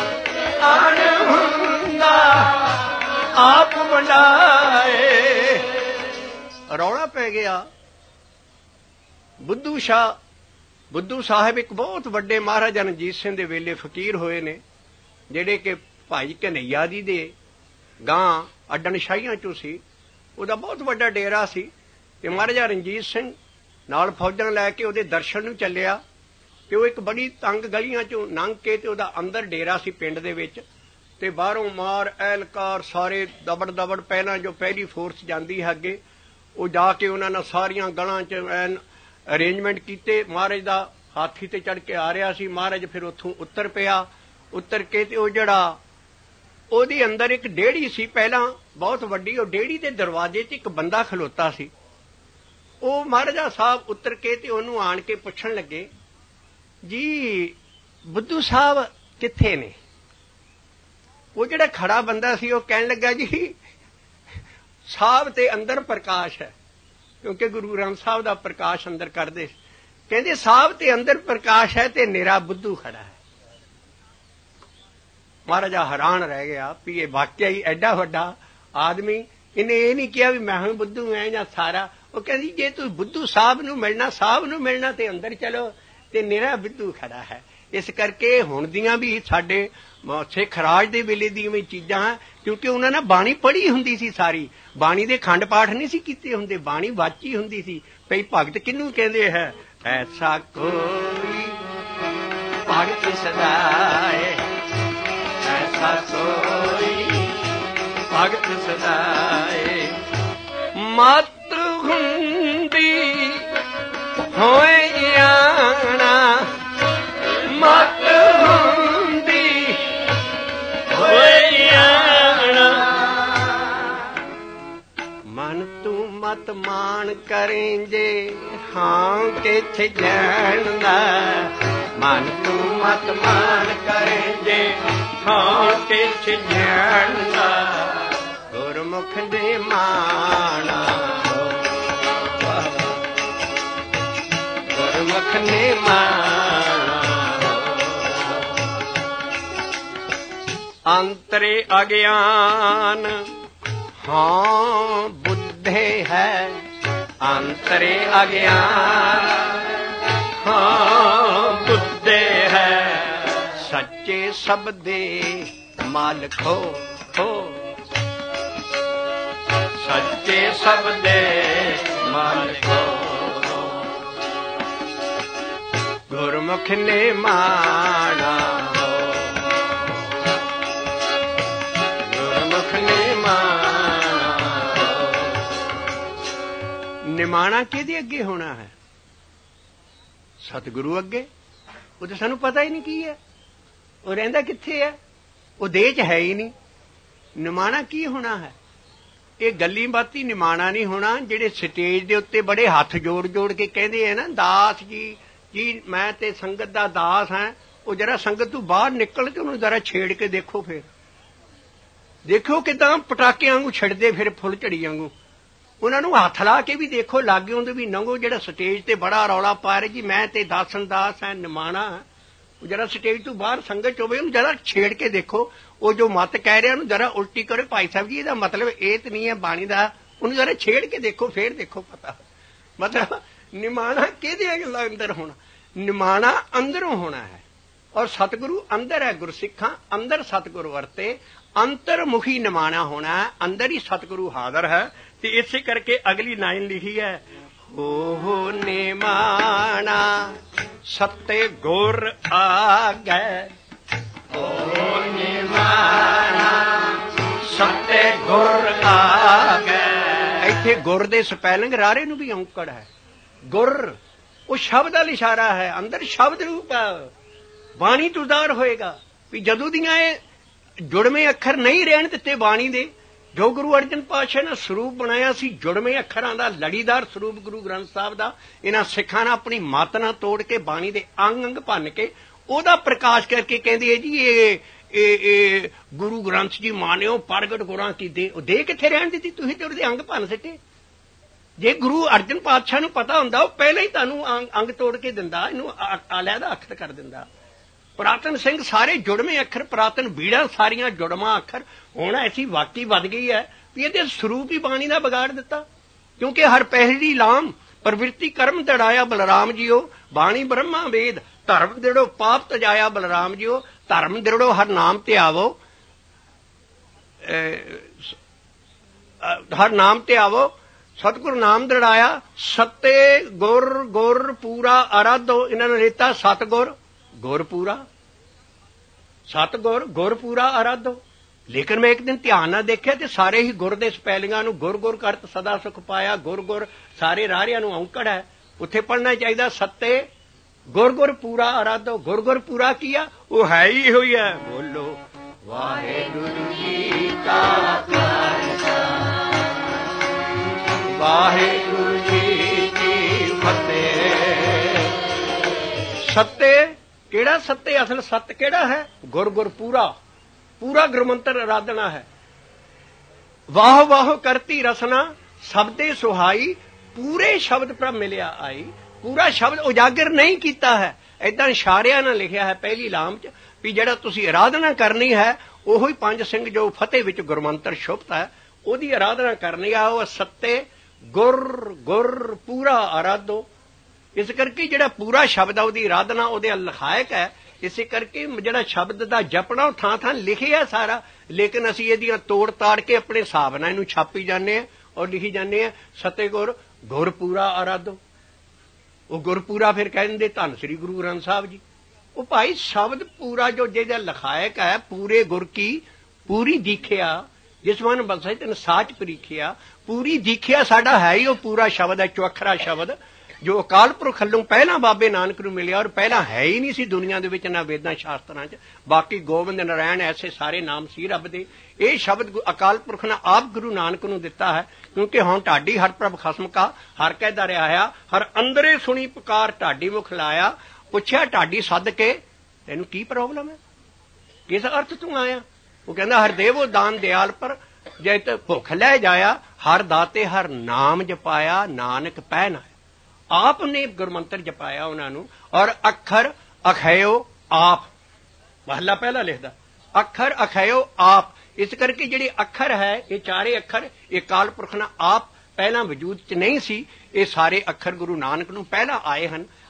S1: ਅਣਹੁੰਦਾ ਆਪ ਵੰਡਾਏ। ਰੌਲਾ ਪੈ ਗਿਆ। ਬੁੱਧੂ ਸਾਹਿਬ ਇੱਕ ਬਹੁਤ ਵੱਡੇ ਮਹਾਰਾਜਾ ਰਣਜੀਤ ਸਿੰਘ ਦੇ ਵੇਲੇ ਫਕੀਰ ਹੋਏ ਨੇ, ਜਿਹੜੇ ਕਿ ਭਾਈ ਕਨਈਆ ਜੀ ਦੇ ਗਾਂ ਅੱਡਣ ਸ਼ਾਹੀਆਂ ਚੋਂ ਸੀ। ਉਹਦਾ ਬਹੁਤ ਵੱਡਾ ਡੇਰਾ ਸੀ ਤੇ ਮਹਾਰਾਜਾ ਰਣਜੀਤ ਸਿੰਘ ਨਾਲ ਫੌਜਾਂ ਲੈ ਕੇ ਉਹਦੇ ਦਰਸ਼ਨ ਨੂੰ ਚੱਲਿਆ ਤੇ ਉਹ ਇੱਕ ਬੜੀ ਤੰਗ ਗਲੀਆਂ ਚੋਂ ਲੰਘ ਕੇ ਤੇ ਉਹਦਾ ਅੰਦਰ ਡੇਰਾ ਸੀ ਪਿੰਡ ਦੇ ਵਿੱਚ ਤੇ ਬਾਹਰੋਂ ਮਾਰ ਐਲਕਾਰ ਸਾਰੇ ਦਬੜ ਦਬੜ। ਪਹਿਲਾਂ ਜੋ ਪਹਿਲੀ ਫੋਰਸ ਜਾਂਦੀ ਹੈ ਅੱਗੇ, ਉਹ ਜਾ ਕੇ ਉਹਨਾਂ ਨਾਲ ਸਾਰੀਆਂ ਗਲਾਂ 'ਚ ਐਨ ਅਰੇਂਜਮੈਂਟ ਕੀਤੇ। ਮਹਾਰਾਜ ਦਾ ਹਾਥੀ ਤੇ ਚੜ੍ਹ ਕੇ ਆ ਰਿਹਾ ਸੀ। ਮਹਾਰਾਜ ਫਿਰ ਉੱਥੋਂ ਉੱਤਰ ਪਿਆ। ਉੱਤਰ ਕੇ ਤੇ ਉਹ ਜਿਹੜਾ ਉਹਦੇ ਅੰਦਰ ਇੱਕ ਡੇਹੜੀ ਸੀ ਪਹਿਲਾਂ ਬਹੁਤ ਵੱਡੀ, ਉਹ ਡੇਹੜੀ ਦੇ ਦਰਵਾਜ਼ੇ 'ਚ ਇੱਕ ਬੰਦਾ ਖਲੋਤਾ ਸੀ। ਉਹ ਮਹਾਰਾਜਾ ਸਾਹਿਬ ਉੱਤਰ ਕੇ ਤੇ ਉਹਨੂੰ ਆਣ ਕੇ ਪੁੱਛਣ ਲੱਗੇ, ਜੀ ਬੁੱਧੂ ਸਾਹਿਬ ਕਿੱਥੇ ਨੇ? ਉਹ ਜਿਹੜਾ ਖੜਾ ਬੰਦਾ ਸੀ ਉਹ ਕਹਿਣ ਲੱਗਾ, ਜੀ ਸਾਹਿਬ ਤੇ ਅੰਦਰ ਪ੍ਰਕਾਸ਼ ਹੈ, ਕਿਉਂਕਿ ਗੁਰੂ ਗ੍ਰੰਥ ਸਾਹਿਬ ਦਾ ਪ੍ਰਕਾਸ਼ ਅੰਦਰ ਕਰਦੇ। ਕਹਿੰਦੇ ਸਾਹਿਬ ਤੇ ਅੰਦਰ ਪ੍ਰਕਾਸ਼ ਹੈ ਤੇ ਨਿਰਾ ਬੁੱਧੂ ਖੜਾ ਹੈ। ਮਹਾਰਾਜਾ ਹੈਰਾਨ ਰਹਿ ਗਿਆ ਵੀ ਇਹ ਵਾਕਿਆ ਹੀ ਐਡਾ ਵੱਡਾ ਆਦਮੀ। ਇਹਨੇ ਇਹ ਨਹੀਂ ਕਿਹਾ ਵੀ ਮੈਂ ਹੁਣ ਬੁੱਧੂ ਐ ਜਾਂ ਸਾਰਾ। ਉਹ ਕਹਿੰਦੀ ਜੇ ਤੂੰ ਬੁੱਧੂ ਸਾਹਿਬ ਨੂੰ ਮਿਲਣਾ ਤੇ ਅੰਦਰ ਚਲੋ ਤੇ ਨਿਰਾ ਬੁੱਧੂ ਖੜਾ ਹੈ। ਇਸ ਕਰਕੇ ਹੁਣ ਦੀਆਂ ਵੀ ਸਾਡੇ ਸਿੱਖ ਰਾਜ ਦੇ ਵੇਲੇ ਦੀਆਂ ਵੀ ਚੀਜ਼ਾਂ, ਕਿਉਂਕਿ ਉਹਨਾਂ ਨੇ ਬਾਣੀ ਪੜ੍ਹੀ ਹੁੰਦੀ ਸੀ ਸਾਰੀ। ਬਾਣੀ ਦੇ ਖੰਡ ਪਾਠ ਨਹੀਂ ਸੀ ਕੀਤੇ ਹੁੰਦੇ, ਬਾਣੀ ਵਾਚੀ ਹੁੰਦੀ ਸੀ। ਭਈ ਭਗਤ ਕਿਹਨੂੰ ਕਹਿੰਦੇ ਹੈ? ਐਸਾ ਕੋਈ ਭਗਤ ਸਦਾਏ, ਐਸਾ ਕੋਈ ਭਗਤ ਸਦਾਏ। ਮਤ ਹੁੰਦੀ ਹੋਏ ਆਣਾ, ਮਤ ਹੁੰਦੀ ਹੋਏ ਆਣਾ। ਮਨ ਤੂੰ ਮਤ ਮਾਣ ਕਰੇ ਜੇ ਹਾਂ ਕਿਛ ਜਾਣਦਾ। ਮਨ ਤੂੰ ਮਤ ਮਾਣ ਕਰੇ ਜੇ ਹਾਂ ਕਿਛ ਜਾਣਦਾ। ਗੁਰਮੁਖ ਦੇ ਮਾਣਾ, ਗੁਰਮੁਖ ਨੇ ਮਾਣਾ। ਅੰਤਰੇ ਅਗਿਆਨ ਹਾਂ ਬੁੱਧੇ ਹੈ, ਅੰਤਰੇ ਅਗਿਆਨ ਹਾਂ ਬੁੱਧੇ ਹੈ। ਸਭ ਦੇ ਮਾਲਕ ਹੋ, ਸੱਚੇ ਸਭ ਦੇ ਮਾਲਕ ਹੋ। ਗੁਰਮੁਖ ਨੇ ਮਾਣਾ ਹੋ, ਗੁਰਮੁਖ ਨੇ ਮਾਣਾ ਹੋ। ਨਿਮਾਣਾ ਕਿਹਦੇ ਅੱਗੇ ਹੋਣਾ ਹੈ? ਸਤਿਗੁਰੂ ਅੱਗੇ। ਉਹ ਤਾਂ ਸਾਨੂੰ ਪਤਾ ਹੀ ਨਹੀਂ ਕੀ ਹੈ, ਉਹ ਰਹਿੰਦਾ ਕਿੱਥੇ ਹੈ, ਉਹ ਦੇਹ 'ਚ ਹੈ ਹੀ ਨਹੀਂ। ਨਿਮਾਣਾ ਕੀ ਹੋਣਾ ਹੈ? ਇਹ ਗੱਲੀ ਬਾਤੀ ਨਿਮਾਣਾ ਨਹੀਂ ਹੋਣਾ। ਜਿਹੜੇ ਸਟੇਜ ਦੇ ਉੱਤੇ ਬੜੇ ਹੱਥ ਜੋੜ ਜੋੜ ਕੇ ਕਹਿੰਦੇ ਆ ਨਾ, ਦਾਸ ਜੀ ਜੀ ਮੈਂ ਤੇ ਸੰਗਤ ਦਾ ਦਾਸ ਹਾਂ, ਉਹ ਜਰਾ ਸੰਗਤ ਤੋਂ ਬਾਹਰ ਨਿਕਲ ਕੇ ਉਹਨੂੰ ਜਰਾ ਛੇੜ ਕੇ ਦੇਖੋ, ਫਿਰ ਦੇਖੋ ਕਿਦਾਂ ਪਟਾਕਿਆਂ ਵਾਂਗੂ ਛੱਡਦੇ ਫਿਰ ਫੁੱਲ ਝੜੀ ਵਾਂਗੂ। ਉਹਨਾਂ ਨੂੰ ਹੱਥ ਲਾ ਕੇ ਵੀ ਦੇਖੋ, ਲਾਗੇ ਉਹਦੇ ਵੀ ਨੰਗੋ। ਜਿਹੜਾ ਸਟੇਜ ਤੇ ਬੜਾ ਰੌਲਾ ਪਾ ਰਿਹਾ ਜੀ ਮੈਂ ਤੇ ਦਾਸਨ ਦਾਸ ਹੈ, ਨਿਮਾਣਾ ਹੈ, ਉਹ ਜਰਾ ਸਟੇਜ ਤੋਂ ਬਾਹਰ ਸੰਗਤ ਚ ਹੋਵੇ, ਉਹਨੂੰ ਜਰਾ ਛੇੜ ਕੇ ਦੇਖੋ। ਉਹ ਜੋ ਮਤ ਕਹਿ ਰਿਹਾ ਉਹਨੂੰ ਜਰਾ ਉਲਟੀ ਕਰੇ, ਭਾਈ ਸਾਹਿਬ ਜੀ ਇਹਦਾ ਮਤਲਬ ਇਹ ਤੇ ਨਹੀਂ ਹੈ ਬਾਣੀ ਦਾ, ਉਹਨੂੰ ਜਰਾ ਛੇੜ ਕੇ ਦੇਖੋ, ਫੇਰ ਦੇਖੋ ਪਤਾ। ਮਤਲਬ ਨਿਮਾਣਾ ਕਿਹਦੇ ਅੰਦਰ ਹੋਣਾ? ਨਿਮਾਣਾ ਅੰਦਰੋਂ ਹੋਣਾ ਹੈ। ਔਰ ਸਤਿਗੁਰੂ ਅੰਦਰ ਹੈ, ਗੁਰਸਿੱਖਾਂ ਅੰਦਰ ਸਤਿਗੁਰੂ ਵਰਤੇ, ਅੰਤਰਮੁਖੀ ਨਿਮਾਣਾ ਹੋਣਾ ਹੈ, ਅੰਦਰ ਹੀ ਸਤਿਗੁਰੂ ਹਾਜ਼ਰ ਹੈ। ਤੇ ਇਸੇ ਕਰਕੇ ਅਗਲੀ ਲਾਈਨ ਲਿਖੀ ਹੈ, ਹੋ ਨਿਮਾਣਾ ਸੱਤੇ ਗੁਰ ਆ ਗਏ, ਹੋ ਨਿਮਾਣਾ ਸੱਤੇ ਗੁਰ ਆ ਗਏ। ਇੱਥੇ ਗੁਰ ਦੇ ਸਪੈਲਿੰਗ ਰਾਰੇ ਨੂੰ ਵੀ ਔਂਕੜ ਹੈ। ਗੁਰ ਉਹ ਸ਼ਬਦ ਦਾ ਇਸ਼ਾਰਾ ਹੈ, ਅੰਦਰ ਸ਼ਬਦ ਰੂਪ ਹੈ, ਬਾਣੀ ਤੋਂ ਜ਼ਾਹਰ ਹੋਏਗਾ। ਵੀ ਜਦੋਂ ਦੀਆਂ ਇਹ ਜੁੜਵੇਂ ਅੱਖਰ ਨਹੀਂ ਰਹਿਣ ਦਿੱਤੇ ਬਾਣੀ ਦੇ, ਜੋ ਗੁਰੂ ਅਰਜਨ ਪਾਤਸ਼ਾਹ ਨੇ ਸਰੂਪ ਬਣਾਇਆ ਸੀ ਜੁੜਵੇਂ ਅੱਖਰਾਂ ਦਾ, ਲੜੀਦਾਰ ਸਰੂਪ ਗੁਰੂ ਗ੍ਰੰਥ ਸਾਹਿਬ ਦਾ, ਇਹਨਾਂ ਸਿੱਖਾਂ ਨੇ ਆਪਣੀ ਮੱਤ ਨਾਲ ਤੋੜ ਕੇ ਬਾਣੀ ਦੇ ਅੰਗ ਅੰਗ ਭੰਨ ਕੇ ਉਹਦਾ ਪ੍ਰਕਾਸ਼ ਕਰਕੇ ਕਹਿੰਦੇ ਹੈ ਜੀ ਇਹ ਗੁਰੂ ਗ੍ਰੰਥ ਜੀ ਮਾਨਿਓ ਪ੍ਰਗਟ ਗੁਰਾਂ ਕੀ ਦੇ। ਉਹ ਦੇ ਕਿੱਥੇ ਰਹਿਣ ਦਿੱਤੀ ਤੁਸੀਂ ਤੇ ਉਹਦੇ ਅੰਗ ਭੰਨ ਸਿੱਟੇ। ਜੇ ਗੁਰੂ ਅਰਜਨ ਪਾਤਸ਼ਾਹ ਨੂੰ ਪਤਾ ਹੁੰਦਾ ਉਹ ਪਹਿਲਾਂ ਹੀ ਤੁਹਾਨੂੰ ਅੰਗ ਤੋੜ ਕੇ ਦਿੰਦਾ, ਇਹਨੂੰ ਅਲੱਗਾ ਅੱਖਰ ਕਰ ਦਿੰਦਾ। ਪੁਰਾਤਨ ਸਿੰਘ ਸਾਰੇ ਜੁੜਵੇਂ ਅੱਖਰ, ਪੁਰਾਤਨ ਬੀੜਾਂ ਸਾਰੀਆਂ ਜੁੜਵਾਂ ਅੱਖਰ। ਹੁਣ ਐਸੀ ਵਾਕੀ ਵੱਧ ਗਈ ਹੈ ਵੀ ਇਹਦੇ ਸਰੂਪ ਹੀ ਬਾਣੀ ਦਾ ਵਿਗਾੜ ਦਿੱਤਾ। ਕਿਉਂਕਿ ਹਰ ਪਹਿਲੀ ਲਾਮ ਪ੍ਰਵਿਰਤੀ ਕਰਮ ਦੜਾਇਆ ਬਲਰਾਮ ਜੀਓ, ਬਾਣੀ ਬ੍ਰਹਮਾ ਵੇਦ ਧਰਮ ਦਿੜੋ ਪਾਪ ਤਜਾਇਆ ਬਲਰਾਮ ਜੀਓ, ਧਰਮ ਦਿੜੋ ਹਰ ਨਾਮ ਤੇ ਆਵੋ, ਹਰ ਨਾਮ ਤੇ ਆਵੋ, ਸਤਿਗੁਰ ਨਾਮ ਦੜਾਇਆ, ਸੱਤੇ ਗੁਰ ਗੁਰ ਪੂਰਾ ਆਰਾਧੋ। ਇਹਨਾਂ ਨੇ ਦਿੱਤਾ ਸਤਿਗੁਰ ਗੁਰ ਪੂਰਾ, ਸਤਿਗੁਰ ਗੁਰ ਪੂਰਾ ਆਰਾਧੋ। ਲੇਕਿਨ ਮੈਂ ਇੱਕ ਦਿਨ ਧਿਆਨ ਨਾਲ ਦੇਖਿਆ ਤੇ ਸਾਰੇ ਹੀ ਗੁਰ ਦੇ ਸਪੈਲਿੰਗਾਂ ਨੂੰ ਗੁਰ ਗੁਰ ਕਰਤ ਸਦਾ ਸੁਖ ਪਾਇਆ, ਗੁਰ ਗੁਰ ਸਾਰੇ ਰਾਰਿਆਂ ਨੂੰ ਔਂਕੜ ਹੈ। ਉੱਥੇ ਪੜ੍ਹਨਾ ਚਾਹੀਦਾ ਸੱਤੇ ਗੁਰ ਗੁਰ ਪੂਰਾ ਆਰਾਧੋ। ਗੁਰ ਗੁਰ ਪੂਰਾ ਕੀਆ ਉਹ ਹੈ ਹੀ ਇਹੋ ਹੀ ਹੈ। ਬੋਲੋ ਵਾਹਿਗੁਰੂ ਜੀ ਕਾ ਖਾਲਸਾ, ਵਾਹਿਗੁਰੂ ਜੀ ਕੀ ਫਤਿਹ। ਸੱਤੇ ਕਿਹੜਾ ਸੱਤੇ? ਅਸਲ ਸੱਤ ਕਿਹੜਾ ਹੈ? ਗੁਰ ਗੁਰ ਪੂਰਾ, ਪੂਰਾ ਗੁਰਮੰਤਰ ਆਰਾਧਨਾ ਹੈ। ਵਾਹ ਵਾਹ ਕਰਤੀ ਰਸਨਾ ਸ਼ਬਦੇ ਸੁਹਾਈ, ਪੂਰੇ ਸ਼ਬਦ ਪ੍ਰਭ ਮਿਲਿਆ ਆਈ। ਪੂਰਾ ਸ਼ਬਦ ਉਜਾਗਰ ਨਹੀਂ ਕੀਤਾ ਹੈ, ਏਦਾਂ ਇਸ਼ਾਰਿਆਂ ਨਾਲ ਲਿਖਿਆ ਹੈ ਪਹਿਲੀ ਲਾਮ 'ਚ ਵੀ ਜਿਹੜਾ ਤੁਸੀਂ ਆਰਾਧਨਾ ਕਰਨੀ ਹੈ ਉਹੋ ਹੀ ਪੰਜ ਸਿੰਘ ਜੋ ਫਤਿਹ ਵਿੱਚ ਗੁਰਮੰਤਰ ਸ਼ੁਭਤ ਹੈ, ਉਹਦੀ ਆਰਾਧਨਾ ਕਰਨੀ ਆ। ਉਹ ਸੱਤੇ ਗੁਰ ਗੁਰ ਪੂਰਾ ਆਰਾਧੋ। ਇਸ ਕਰਕੇ ਜਿਹੜਾ ਪੂਰਾ ਸ਼ਬਦ ਆ ਉਹਦੀ ਆਰਾਧਨਾ ਉਹਦੇ ਲਖਾਇਕ ਹੈ। ਇਸੇ ਕਰਕੇ ਜਿਹੜਾ ਸ਼ਬਦ ਦਾ ਜਪਣਾ ਉਹ ਥਾਂ ਥਾਂ ਲਿਖਿਆ ਸਾਰਾ, ਲੇਕਿਨ ਅਸੀਂ ਇਹਦੀਆਂ ਤੋੜ ਤਾੜ ਕੇ ਆਪਣੇ ਹਿਸਾਬ ਨਾਲ ਇਹਨੂੰ ਛਾਪੀ ਜਾਂਦੇ ਹਾਂ ਔਰ ਲਿਖੀ ਜਾਂਦੇ ਹਾਂ ਸਤੇ ਗੁਰ ਗੁਰ ਪੂਰਾ ਆਰਾਧੋ। ਉਹ ਗੁਰਪੂਰਾ ਫਿਰ ਕਹਿ ਦਿੰਦੇ ਧੰਨ ਸ੍ਰੀ ਗੁਰੂ ਗ੍ਰੰਥ ਸਾਹਿਬ ਜੀ। ਉਹ ਭਾਈ ਸ਼ਬਦ ਪੂਰਾ ਜੋ ਜਿਹਦਾ ਲਖਾਇਕ ਹੈ, ਪੂਰੇ ਗੁਰ ਕੀ ਪੂਰੀ ਦੀਖਿਆ, ਜਿਸ ਮਨ ਬਸੈ ਤਨ ਸਾਚ ਪ੍ਰੀਖਿਆ। ਪੂਰੀ ਦੀਖਿਆ ਸਾਡਾ ਹੈ ਹੀ ਉਹ ਪੂਰਾ ਸ਼ਬਦ ਹੈ, ਚੁਅੱਖਰਾ ਸ਼ਬਦ ਜੋ ਅਕਾਲ ਪੁਰਖ ਵੱਲੋਂ ਪਹਿਲਾਂ ਬਾਬੇ ਨਾਨਕ ਨੂੰ ਮਿਲਿਆ ਔਰ ਪਹਿਲਾਂ ਹੈ ਹੀ ਨਹੀਂ ਸੀ ਦੁਨੀਆ ਦੇ ਵਿੱਚ, ਨਾ ਵੇਦਾਂ ਸ਼ਾਸਤਰਾਂ 'ਚ। ਬਾਕੀ ਗੋਬਿੰਦ ਨਾਰਾਇਣ ਐਸੇ ਸਾਰੇ ਨਾਮ ਸੀ ਰੱਬ ਦੇ। ਇਹ ਸ਼ਬਦ ਅਕਾਲ ਪੁਰਖ ਨੇ ਆਪ ਗੁਰੂ ਨਾਨਕ ਨੂੰ ਦਿੱਤਾ ਹੈ। ਕਿਉਂਕਿ ਹੁਣ ਢਾਡੀ ਹਰ ਪ੍ਰਭ ਖਸਮ ਕਾ ਹਰ ਕਹਿਦਾ ਰਿਹਾ, ਹਰ ਅੰਦਰੇ ਸੁਣੀ ਪੁਕਾਰ ਢਾਡੀ ਮੁਖ ਲਾਇਆ। ਪੁੱਛਿਆ ਢਾਡੀ ਸੱਦ ਕੇ ਤੈਨੂੰ ਕੀ ਪ੍ਰੋਬਲਮ ਹੈ, ਕਿਸ ਅਰਥ ਤੂੰ ਆਇਆ? ਉਹ ਕਹਿੰਦਾ ਹਰ ਦੇਵੋ ਦਾਨ ਦਿਆਲ ਪਰ ਜੇ ਤੇ ਭੁੱਖ ਲੈ ਜਾਇਆ, ਹਰ ਦਾਤੇ ਹਰ ਨਾਮ ਜਪਾਇਆ, ਨਾਨਕ ਪਹਿ ਨਾ। ਆਪ ਨੇ ਗੁਰਮੰਤਰ ਜਪਾਇਆ ਉਹਨਾਂ ਨੂੰ। ਔਰ ਅੱਖਰ ਅਖਿਓ ਆਪ, ਮਹਲਾ ਪਹਿਲਾ ਲਿਖਦਾ ਅੱਖਰ ਅਖਿਓ ਆਪ। ਇਸ ਕਰਕੇ ਜਿਹੜੇ ਅੱਖਰ ਹੈ ਇਹ ਚਾਰੇ ਅੱਖਰ ਇਹ ਕਾਲ ਪੁਰਖ ਨਾਲ ਆਪ ਪਹਿਲਾਂ ਵਜੂਦ 'ਚ ਨਹੀਂ ਸੀ। ਇਹ ਸਾਰੇ ਅੱਖਰ ਗੁਰੂ ਨਾਨਕ ਨੂੰ ਪਹਿਲਾਂ ਆਏ ਹਨ।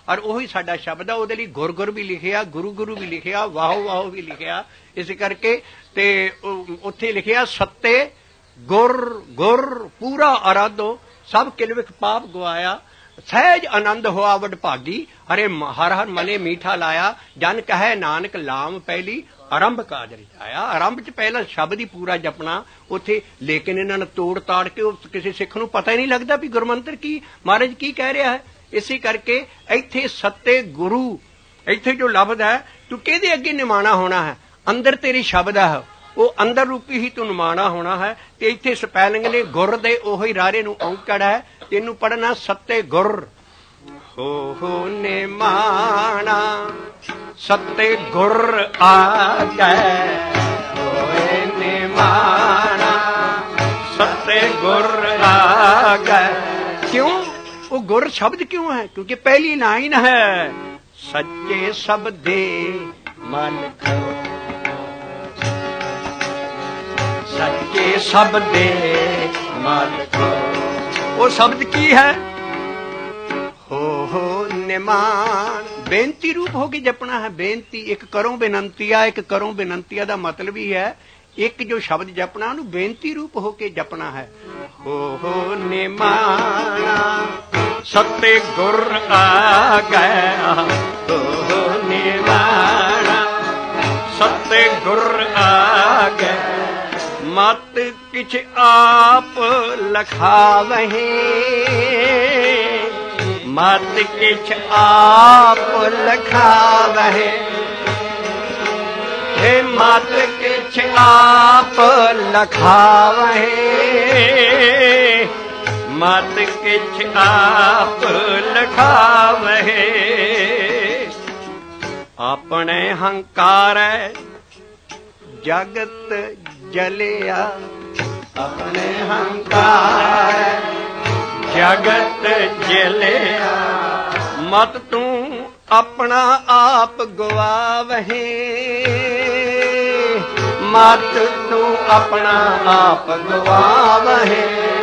S1: ਔਰ ਉਹੀ ਸਾਡਾ ਸ਼ਬਦ ਆ। ਉਹਦੇ ਲਈ ਗੁਰ ਵੀ ਲਿਖਿਆ, ਗੁਰੂ ਵੀ ਲਿਖਿਆ, ਵਾਹੋ ਵੀ ਲਿਖਿਆ। ਇਸ ਕਰਕੇ ਤੇ ਉੱਥੇ ਲਿਖਿਆ ਸੱਤੇ ਗੁਰ ਪੂਰਾ ਅਰਾਧੋ, ਸਭ ਕਿਲਵਿਖ ਪਾਪ ਗਵਾਇਆ, ਸਹਿਜ ਆਨੰਦ ਹੋਆ ਵਡ ਭਾਗੀ, ਹਰੇ ਹਰ ਮਨੇ ਮੀਠਾ ਲਾਇਆ, ਜਨ ਕਹੈ ਨਾਨਕ ਲਾਮ ਪਹਿਲੀ ਆਰੰਭ ਕਾਜ ਰਚਾਇਆ। ਆਰੰਭ ਚ ਪਹਿਲਾਂ ਸ਼ਬਦ ਹੀ ਪੂਰਾ ਜਪਣਾ ਉੱਥੇ, ਲੇਕਿਨ ਇਹਨਾਂ ਨੇ ਤੋੜ ਤਾੜ ਕੇ ਕਿਸੇ ਸਿੱਖ ਨੂੰ ਪਤਾ ਹੀ ਨਹੀਂ ਲੱਗਦਾ ਵੀ ਗੁਰਮੰਤਰ ਕੀ ਮਹਾਰਾਜ ਕੀ ਕਹਿ ਰਿਹਾ ਹੈ। ਇਸੇ ਕਰਕੇ ਇੱਥੇ ਸੱਤੇ ਗੁਰੂ ਇੱਥੇ ਜੋ ਲਫ਼ਜ਼ ਹੈ, ਤੂੰ ਕਿਹਦੇ ਅੱਗੇ ਨਿਮਾਣਾ ਹੋਣਾ ਹੈ? ਅੰਦਰ ਤੇਰੀ ਸ਼ਬਦ ਹੈ, ਉਹ ਅੰਦਰ ਰੂਪੀ ਹੀ ਤੂੰ ਨਿਮਾਣਾ ਹੋਣਾ ਹੈ। ਤੇ ਇੱਥੇ ਸਪੈਲਿੰਗ ਨੇ ਗੁਰ ਦੇ ਉਹੀ ਰਾਰੇ ਨੂੰ ਔਂਕੜ ਹੈ, ਤੈਨੂੰ ਪੜਨਾ ਸੱਤੇ ਗੁਰ ਹੋ ਨਿਮਾਣਾ, ਸੱਤੇ ਗੁਰ ਆਗੈ ਹੋਏ ਨਿਮਾਣਾ, ਸੱਤੇ ਗੁਰ ਆਗੈ। ਕਿਉਂ ਉਹ ਗੁਰ ਸ਼ਬਦ ਕਿਉਂ ਹੈ? ਕਿਉਂਕਿ ਪਹਿਲੀ ਲਾਈਨ ਹੈ ਸੱਚੇ ਸਬਦੇ ਮਨ ਖੋ, ਸੱਚੇ ਸ਼ਬਦੇ ਮਨ ਖੋ। ਉਹ ਸ਼ਬਦ ਕੀ ਹੈ? ਹੋ ਨਿਮਾਨ, ਬੇਨਤੀ ਰੂਪ ਹੋ ਕੇ ਜਪਣਾ ਹੈ। ਬੇਨਤੀ ਇੱਕ ਕਰੋ ਬੇਨੰਤੀਆ, ਇੱਕ ਕਰੋ ਬੇਨੰਤੀਆ ਦਾ ਮਤਲਬ ਹੀ ਹੈ ਇੱਕ ਜੋ ਸ਼ਬਦ ਜਪਣਾ ਉਹਨੂੰ ਬੇਨਤੀ ਰੂਪ ਹੋ ਕੇ ਜਪਣਾ ਹੈ। ਹੋ ਨਿਮਾਣਾ ਸੱਤੇ ਗੁਰ ਆ ਗਿਆ, ਹੋ ਨਿਮਾਣਾ ਸੱਤੇ ਗੁਰ ਆ ਗਿਆ, ਮਤ ਕਿਛ ਆਪ ਲਖਾਵਹੀਂ, ਮਤ ਕਿਛ ਆਪ ਲਖਾਵਹੀਂ, हे मत किछ आप लखावहे, मत किछ आप लखावहे। अपने हंकार जगत जलिया, अपने हंकार जगत जलिया, मत तू अपना आप गवावहे, मत तू अपना आप गवावहे।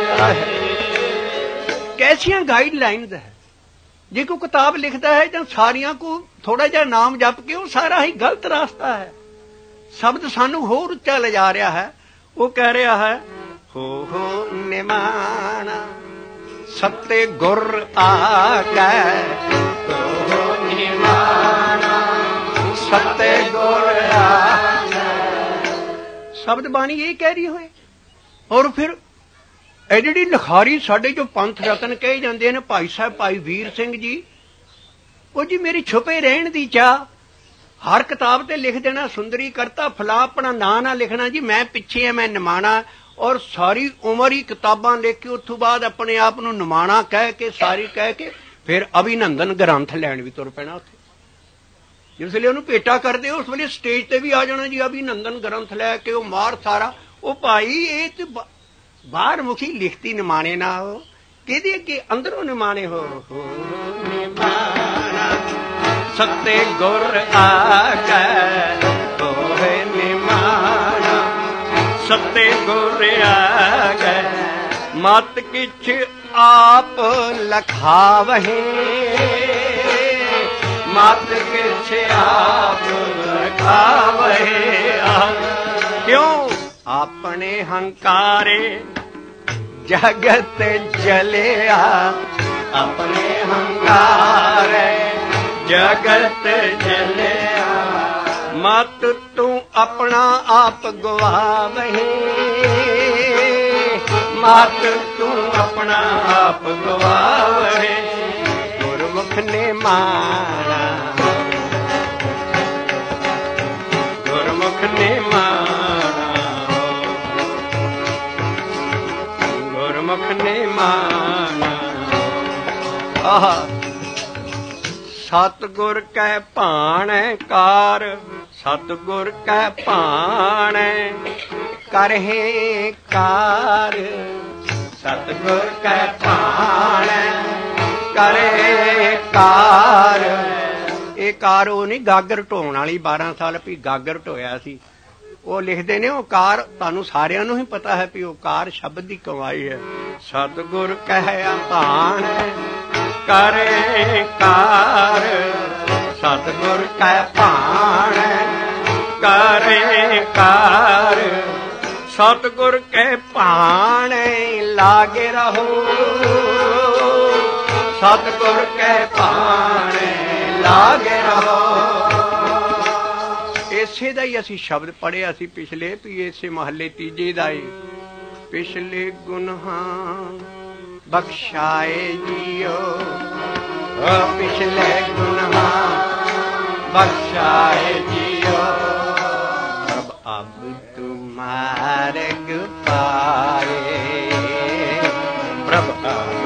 S1: कैसियां गाइडलाइंस है। जे कोई किताब लिखता है तो सारियां को थोड़ा जा नाम जप के वो सारा ही गलत रास्ता है। शब्द सानू होर उच्चा ले जा रहा है। वो कह रहा है हो निमाना सत्ते गुर आगे, हो निमाना सत्ते गुर आगे। शब्द बाणी यही कह रही हुए। और फिर ਇਹ ਜਿਹੜੀ ਲਿਖਾਰੀ ਸਾਡੇ ਜੋ ਪੰਥ ਰਤਨ ਕਹੇ ਜਾਂਦੇ ਨੇ, ਭਾਈ ਸਾਹਿਬ ਭਾਈ ਵੀਰ ਸਿੰਘ ਜੀ, ਉਹ ਜੀ ਮੇਰੀ ਛੁਪੇ ਰਹਿਣ ਦੀ ਚਾਹ, ਹਰ ਕਿਤਾਬ ਤੇ ਲਿਖ ਦੇਣਾ ਸੁੰਦਰੀ ਕਰਤਾ ਫਲਾ, ਆਪਣਾ ਨਾਂ ਨਾ ਲਿਖਣਾ ਜੀ ਮੈਂ ਪਿੱਛੇ ਆ ਮੈਂ ਨਿਮਾਣਾ, ਔਰ ਸਾਰੀ ਉਮਰ ਹੀ ਕਿਤਾਬਾਂ ਲਿਖ ਕੇ ਉੱਥੋਂ ਬਾਅਦ ਆਪਣੇ ਆਪ ਨੂੰ ਨਿਮਾਣਾ ਕਹਿ ਕੇ ਸਾਰੀ ਕਹਿ ਕੇ ਫਿਰ ਅਭਿਨੰਦਨ ਗ੍ਰੰਥ ਲੈਣ ਵੀ ਤੁਰ ਪੈਣਾ ਉੱਥੇ। ਜਿਸ ਵੇਲੇ ਉਹਨੂੰ ਭੇਟਾ ਕਰਦੇ ਉਸ ਵੇਲੇ ਸਟੇਜ ਤੇ ਵੀ ਆ ਜਾਣਾ ਜੀ ਅਭਿਨੰਦਨ ਗ੍ਰੰਥ ਲੈ ਕੇ, ਉਹ ਮਾਰ ਸਾਰਾ। ਉਹ ਭਾਈ ਇਹ ਤੇ ਬਾਹਰ ਮੁਖੀ ਲਿਖਤੀ ਨਿਮਾਣੇ ਨਾ ਹੋ, ਕਿਹਦੇ ਅੱਗੇ ਅੰਦਰੋਂ ਨਿਮਾਣੇ ਹੋ। ਨਿਮਾਣਾ ਸੱਤੇ ਗੁਰ ਆਗੇ, ਹੋਏ ਨਿਮਾਣਾ ਸੱਤੇ ਗੁਰ ਆਗੇ, ਮਤ ਕਿਛ ਆਪ ਲਖਾਵਹੇ, ਮਤ ਕਿਛ ਆਪ ਲਖਾਵਹੇ। ਕਿਉਂ अपने हंकारे जगत जलिया, अपने हंकारे जगत जलिया, मत तू अपना आप गवावहे, मत तू अपना आप गवावहे। गुरमुख ने माना, गुरमुख ने माना, गुरमुख ने माना। आहा सतगुर कै भाणै कार, सतगुर कै भाणै करहे कार, सतगुर कै भाणै करे कार। ਇਹ ਕਾਰ ਉਹ ਨਹੀਂ ਗਾਗਰ ਢੋਣ ਵਾਲੀ 12 ਸਾਲ ਵੀ ਗਾਗਰ ਢੋਇਆ ਸੀ। ਉਹ ਲਿਖਦੇ ਨੇ ਉਹ ਕਾਰ ਤੁਹਾਨੂੰ ਸਾਰਿਆਂ ਨੂੰ ਹੀ ਪਤਾ ਹੈ ਵੀ ਉਹ ਕਾਰ ਸ਼ਬਦ ਦੀ ਕਮਾਈ ਹੈ। ਸਤਿਗੁਰ ਕਹਿਆ ਭਾਣ करे कार सतगुर कै भाण करे कार सतगुर कै भाण लागे रहो सतगुर कै भाण लागे रहो। ਇਸੇ ਦਾ ਹੀ ਅਸੀਂ ਸ਼ਬਦ ਪੜ੍ਹਿਆ ਸੀ ਪਿਛਲੇ ਵੀ ਇਸੇ ਮਹੱਲੇ ਤੀਜੇ ਦਾ ਹੀ ਪਿਛਲੇ ਗੁਨਾਹਾਂ ਬਖਸ਼ਾਏ ਜੀਓ ਪਿਛਲੇ ਗੁਨਾਹਾਂ ਬਖਸ਼ਾਏ ਜੀਓ ਅਬ ਤੁਮਾਰੇ ਪਾਏ ਪ੍ਰਭ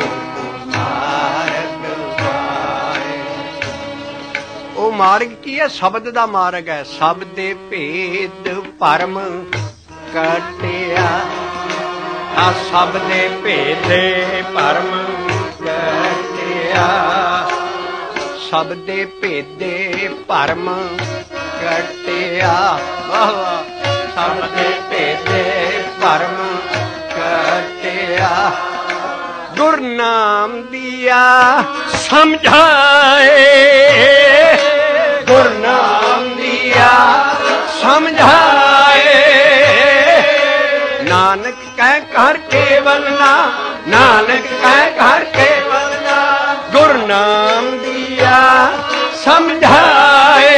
S1: मार्ग की है शब्द दा मार्ग है शब्द दे भेद भरम कटिया शब्द दे भेद भरम कटिया शब्द दे भेद भरम कटिया शब्द दे भेद भरम कटिया गुरु नाम दिया समझाए गुरु नाम दिया समझाए नानक कह घर केवल ना नानक कह घर केवल ना गुरु नाम दिया समझाए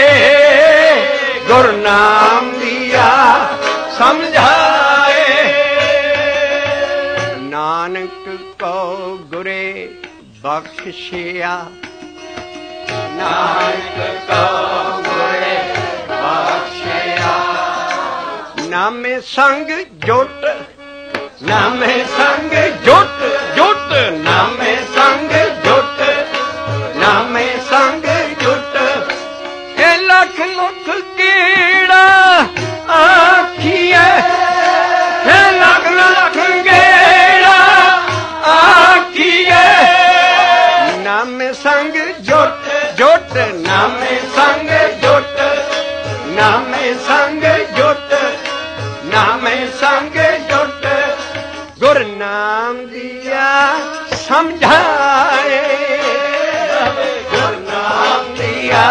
S1: गुरु नाम दिया समझाए नानक को गुरे बख्शिया नानक को गुरे बख्शिया नामे संग जुट नामे संग जुट जुट नामे संग जुट नामे संग जुट ए लख लख कीड़ा आखिए ए लख लख गेड़ा आखिए नामे संग जुट जुट नामे संग जुट नामे संग जुट नामे संग जुट गुरु नाम दिया समझाए गुरु नाम दिया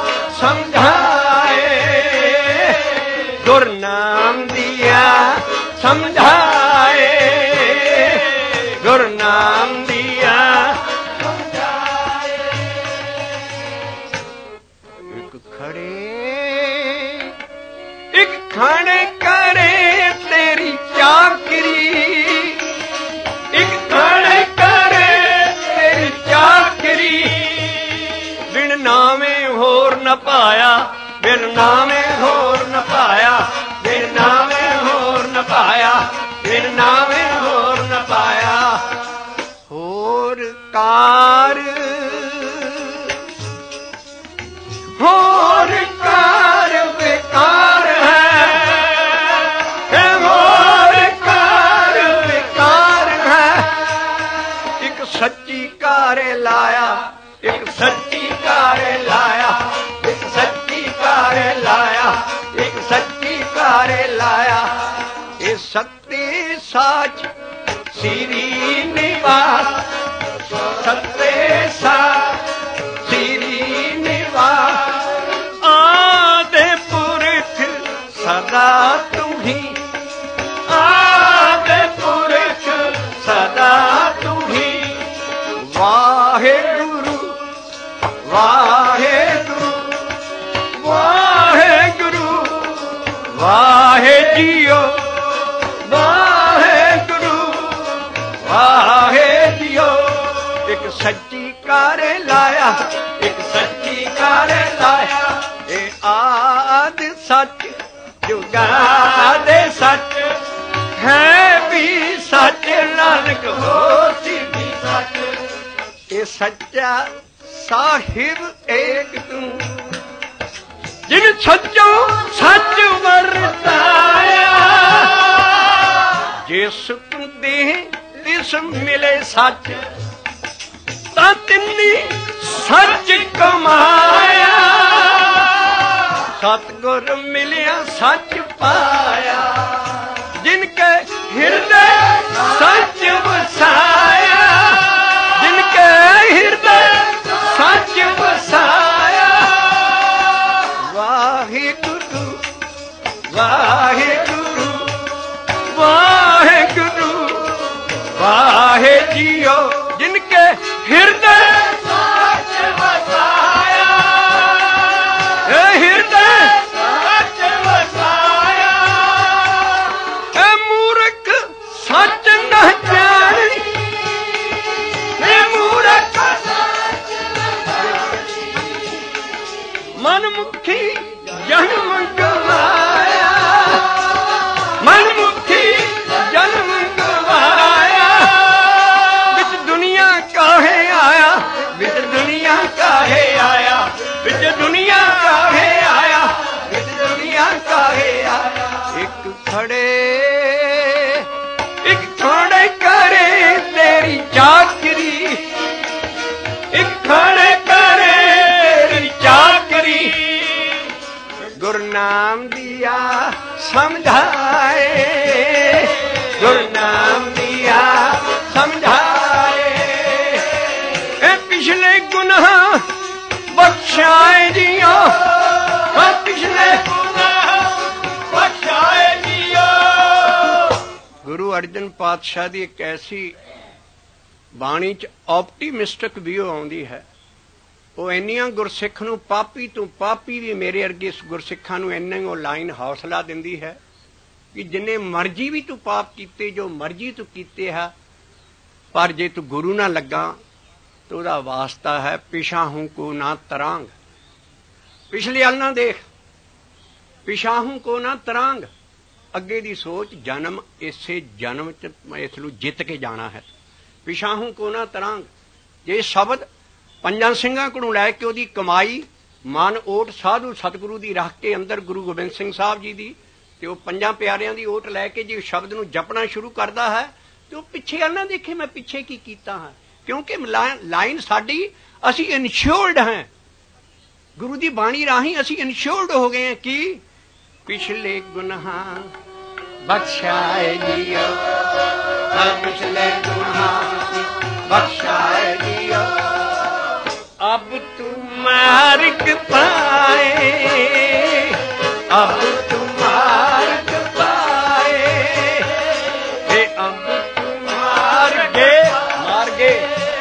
S1: समझाए गुरु नाम दिया समझाए गुरु नाम दिया खड़े करे तेरी चाकरी एक खड़े करे तेरी चाकरी बिन नामे होर न पाया बिन नामे होर न पाया बिन नामे होर न पाया बिन नामे होर न पाया होर कार बेकार सच्ची कारे लाया एक सच्ची कारे लाया एक सच्ची कारे लाया एक सच्ची कारे लाया ये सत्य साच श्री निवास सत्य साच श्री निवास आदि पुरख सदा तुम्ही आदि पुरख सदा तुम्ही वाहेगुरु वाहेगुरु वाहेगुरु वाहे जियो वाहेगुरु वाहे जियो एक सच्ची कारे लाया एक सच्ची कारे लाया ए आद सच जुगाद सच है भी सच नानक होती भी सच ये सच्चा साहिब एक तू जिन सच्चो सच वरताया जिस तू दे तिस मिले सच ता तिन्नी सच कमाया सतगुर मिलिया सच पाया जिनके हृदय सच वसाया जिनके काहे जियो जिनके हृदय सच बसाया, हृदय सच बसाया। मूर्ख सच न जानी, मूर्ख मनमुखी जन्म गवाया, मनमुखी जन्म गवाया। बिच दुनिया काहे आया, बिच दुनिया काहे आया, बिच दुनिया काहे आया, बिच दुनिया काहे आया। एक खड़े करे तेरी चाकरी, एक खड़े करे तेरी चाकरी। गुरु नाम दिया समझाए, गुरु नाम दिया समझाए। पिछले गुनाह बख्शाए जियो, पिछले गुनाह बख्शाए जियो। गुरु अर्जन पातशाह ਦੀ ਇੱਕ ਐਸੀ ਬਾਣੀ 'ਚ ਆਪਟੀਮਿਸਟਿਕ ਵਿਊ ਆਉਂਦੀ ਹੈ। ਉਹ ਇੰਨੀਆਂ ਗੁਰਸਿੱਖ ਨੂੰ ਪਾਪੀ ਤੋਂ ਪਾਪੀ ਵੀ ਮੇਰੇ ਵਰਗੇ ਗੁਰਸਿੱਖਾਂ ਨੂੰ ਇੰਨਾ ਹੀ ਉਹ ਲਾਈਨ ਹੌਸਲਾ ਦਿੰਦੀ ਹੈ ਕਿ ਜਿੰਨੇ ਮਰਜ਼ੀ ਵੀ ਤੂੰ ਪਾਪ ਕੀਤੇ, ਜੋ ਮਰਜ਼ੀ ਤੂੰ ਕੀਤੇ ਹੈ, ਪਰ ਜੇ ਤੂੰ ਗੁਰੂ ਨਾ ਲੱਗਾ ਤਾਂ ਉਹਦਾ ਵਾਸਤਾ ਹੈ ਪਿਛਾਹੂ ਕੋ ਨਾ ਤਰਾਂਗ। ਪਿਛਲੇ ਵੱਲ ਨਾ ਦੇਖ, ਪਿਛਾਹੂ ਕੋ ਨਾ ਤਰਾਂਗ। ਅੱਗੇ ਦੀ ਸੋਚ ਜਨਮ, ਇਸੇ ਜਨਮ 'ਚ ਇਸ ਨੂੰ ਜਿੱਤ ਕੇ ਜਾਣਾ ਹੈ। ਪਿਛਾਹੂ ਕੋ ਨਾ ਤਰਾਂਗ। ਜੇ ਸ਼ਬਦ ਪੰਜਾਂ ਸਿੰਘਾਂ ਕੋਲੋਂ ਲੈ ਕੇ ਉਹਦੀ ਕਮਾਈ ਮਨ ਓਟ ਸਾਧੂ ਸਤਿਗੁਰੂ ਦੀ ਰੱਖ ਕੇ ਅੰਦਰ ਗੁਰੂ ਗੋਬਿੰਦ ਸਿੰਘ ਸਾਹਿਬ ਜੀ ਦੀ ਤੇ ਉਹ ਪੰਜਾਂ ਪਿਆਰਿਆਂ ਦੀ ਓਟ ਲੈ ਕੇ ਜੇ ਸ਼ਬਦ ਨੂੰ ਜਪਣਾ ਸ਼ੁਰੂ ਕਰਦਾ ਹੈ ਤੇ ਉਹ ਪਿੱਛੇ ਨਾ ਦੇਖੇ ਮੈਂ ਪਿੱਛੇ ਕੀ ਕੀਤਾ ਹੈ, ਕਿਉਂਕਿ ਲਾਈਨ ਸਾਡੀ, ਅਸੀਂ ਇਨਸ਼ੋਰਡ ਹਾਂ ਗੁਰੂ ਦੀ ਬਾਣੀ ਰਾਹੀਂ, ਅਸੀਂ ਇਨਸ਼ੋਰਡ ਹੋ ਗਏ ਹਾਂ ਕਿ ਪਿਛਲੇ ਗੁਨਾਹ ਬਖਸ਼ਾਏ ਜਿਓ, ਪਿਛਲੇ ਗੁਨਾਹ ਬਖਸ਼ਾਏ जियो। अब तू मार्ग पाए, अब तू मार्ग पाए, अब तू मार्गे मार्गे,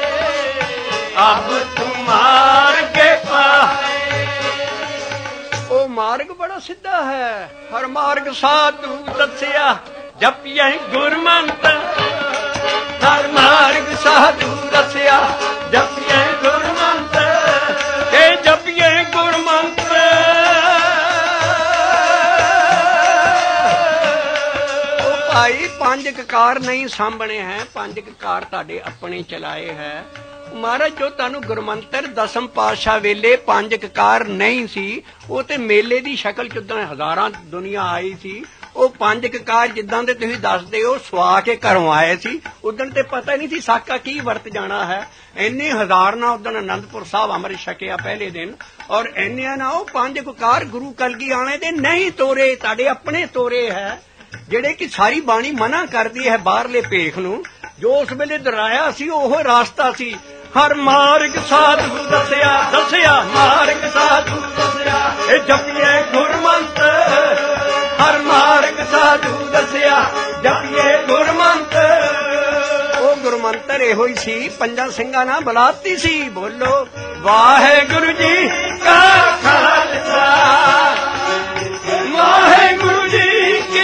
S1: अब तू मार्गे पाए। ओ मार्ग बड़ा सीधा है, हर मार्ग साधु दसिया जपिए गुरमंत्र, हर मार्ग साधु दसिया जपिए गुरमंत्र, के जपिए गुरमंत्र। ओ भाई पंज ककार नहीं सामने है, पंज ककार तुहाडे अपने चलाए है। महाराज जो तुहानू गुरमंत्र दसम पातशाह वेले पंज ककार नहीं सी, वो ते मेले दी शक्ल च उदां हजारां दुनिया आई सी। ਉਹ ਪੰਜ ਕਕਾਰ ਜਿੱਦਾਂ ਦੇ ਤੁਸੀਂ ਦੱਸਦੇ ਹੋ ਸਵਾ ਕੇ ਘਰੋਂ ਆਏ ਸੀ, ਉਦੋਂ ਤੇ ਪਤਾ ਨਹੀਂ ਸੀ ਸਾਕਾ ਕੀ ਵਰਤ ਜਾਣਾ ਹੈ। ਇੰਨੇ ਹਜ਼ਾਰ ਨਾਲ ਉਦੋਂ ਅਨੰਦਪੁਰ ਸਾਹਿਬ ਅੰਮ੍ਰਿਤ ਛਕਿਆ ਪਹਿਲੇ ਦਿਨ, ਔਰ ਇੰਨਿਆਂ ਨਾਲ ਉਹ ਪੰਜ ਕਕਾਰ ਗੁਰੂ ਕਲਗੀ ਆਣੇ ਦੇ ਨਹੀਂ ਤੋਰੇ, ਤੁਹਾਡੇ ਆਪਣੇ ਤੋਰੇ ਹੈ, ਜਿਹੜੇ ਕਿ ਸਾਰੀ ਬਾਣੀ ਮਨਾ ਕਰਦੀ ਹੈ ਬਾਹਰਲੇ ਭੇਖ ਨੂੰ। ਜੋ ਉਸ ਵੇਲੇ ਦੁਹਰਾਇਆ ਸੀ ਉਹ ਰਾਸਤਾ ਸੀ। ਹਰ ਮਾਰਗ ਸਾਧੂ ਦੱਸਿਆ, ਦੱਸਿਆ ਮਾਰਗ ਸਾਧੂ ਦੱਸਿਆ, ਇਹ ਜਪੀਏ ਗੁਰਮੰਤਰ। हर मार्ग साधु दसिया जपिए गुरमंत्र। ओ गुरमंत्र एहो ही सी, पंजा सिंघां नाल बुलाती सी। बोलो वाहेगुरु जी का खालसा, वाहेगुरु जी की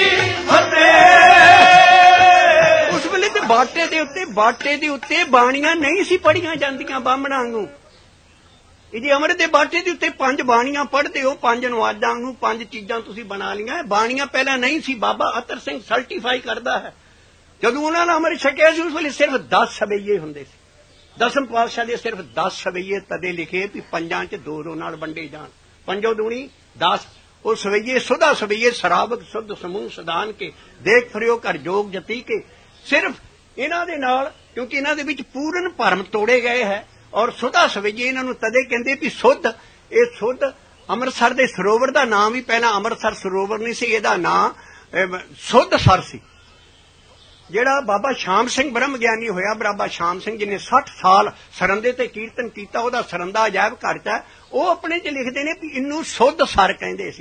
S1: फतेह। उस वेले ते बाटे दे उत्ते बाणियां नहीं सी पढ़ियां जांदियां बामणां वांगू। जे अमृत के बाटे के उत्ते पंज बाणियां पढ़ते हो, पंज नवाजां वांगू पंज चीजां तुसीं बना लियां। बाणियां पहला नहीं सी, बाबा अतर सिंह सर्टिफाई करदा है। जदों उन्हां ने अमृत छकिया सी उस वेले सिर्फ 10 सवैये हुंदे सी। दसम पातशाह दे सिर्फ 10 सवैये तदे लिखे भी पंजां च दो दो नाल वंडे जाण। पंजो दूनी 10। ਉਹ ਸਵਈਏ ਸੁਦਾ ਸਵਈਏ ਸ਼ਰਾਬਕ ਸੁਧ ਸਮੂਹ ਸਦਾਨ ਕੇ ਦੇਖ ਫਿਰਿਓ ਘਰ ਜੋਗ ਜਤੀ ਕੇ। ਸਿਰਫ ਇਹਨਾਂ ਦੇ ਨਾਲ, ਕਿਉਂਕਿ ਇਹਨਾਂ ਦੇ ਵਿੱਚ ਪੂਰਨ ਭਰਮ ਤੋੜੇ ਗਏ ਹੈ। ਔਰ ਸੁਦਾ ਸਵਈਏ ਇਹਨਾਂ ਨੂੰ ਤਦੇ ਕਹਿੰਦੇ ਵੀ ਸੁੱਧ। ਇਹ ਸੁੱਧ ਅੰਮ੍ਰਿਤਸਰ ਦੇ ਸਰੋਵਰ ਦਾ ਨਾਮ ਵੀ ਪਹਿਲਾਂ ਅੰਮ੍ਰਿਤਸਰ ਸਰੋਵਰ ਨਹੀਂ ਸੀ, ਇਹਦਾ ਨਾਮ ਸੁੱਧ ਸਰ ਸੀ। ਜਿਹੜਾ ਬਾਬਾ ਸ਼ਾਮ ਸਿੰਘ ਬ੍ਰਹਮ ਗਿਆਨੀ ਹੋਇਆ, ਬਾਬਾ ਸ਼ਾਮ ਸਿੰਘ ਜਿਹਨੇ 60 ਸਾਲ ਸਰੰਦੇ ਤੇ ਕੀਰਤਨ ਕੀਤਾ, ਉਹਦਾ ਸਰੰਦਾ ਅਜਾਇਬ ਘਰ 'ਚ ਹੈ। ਉਹ ਆਪਣੇ 'ਚ ਲਿਖਦੇ ਨੇ ਵੀ ਇਹਨੂੰ ਸੁੱਧ ਸਰ ਕਹਿੰਦੇ ਸੀ।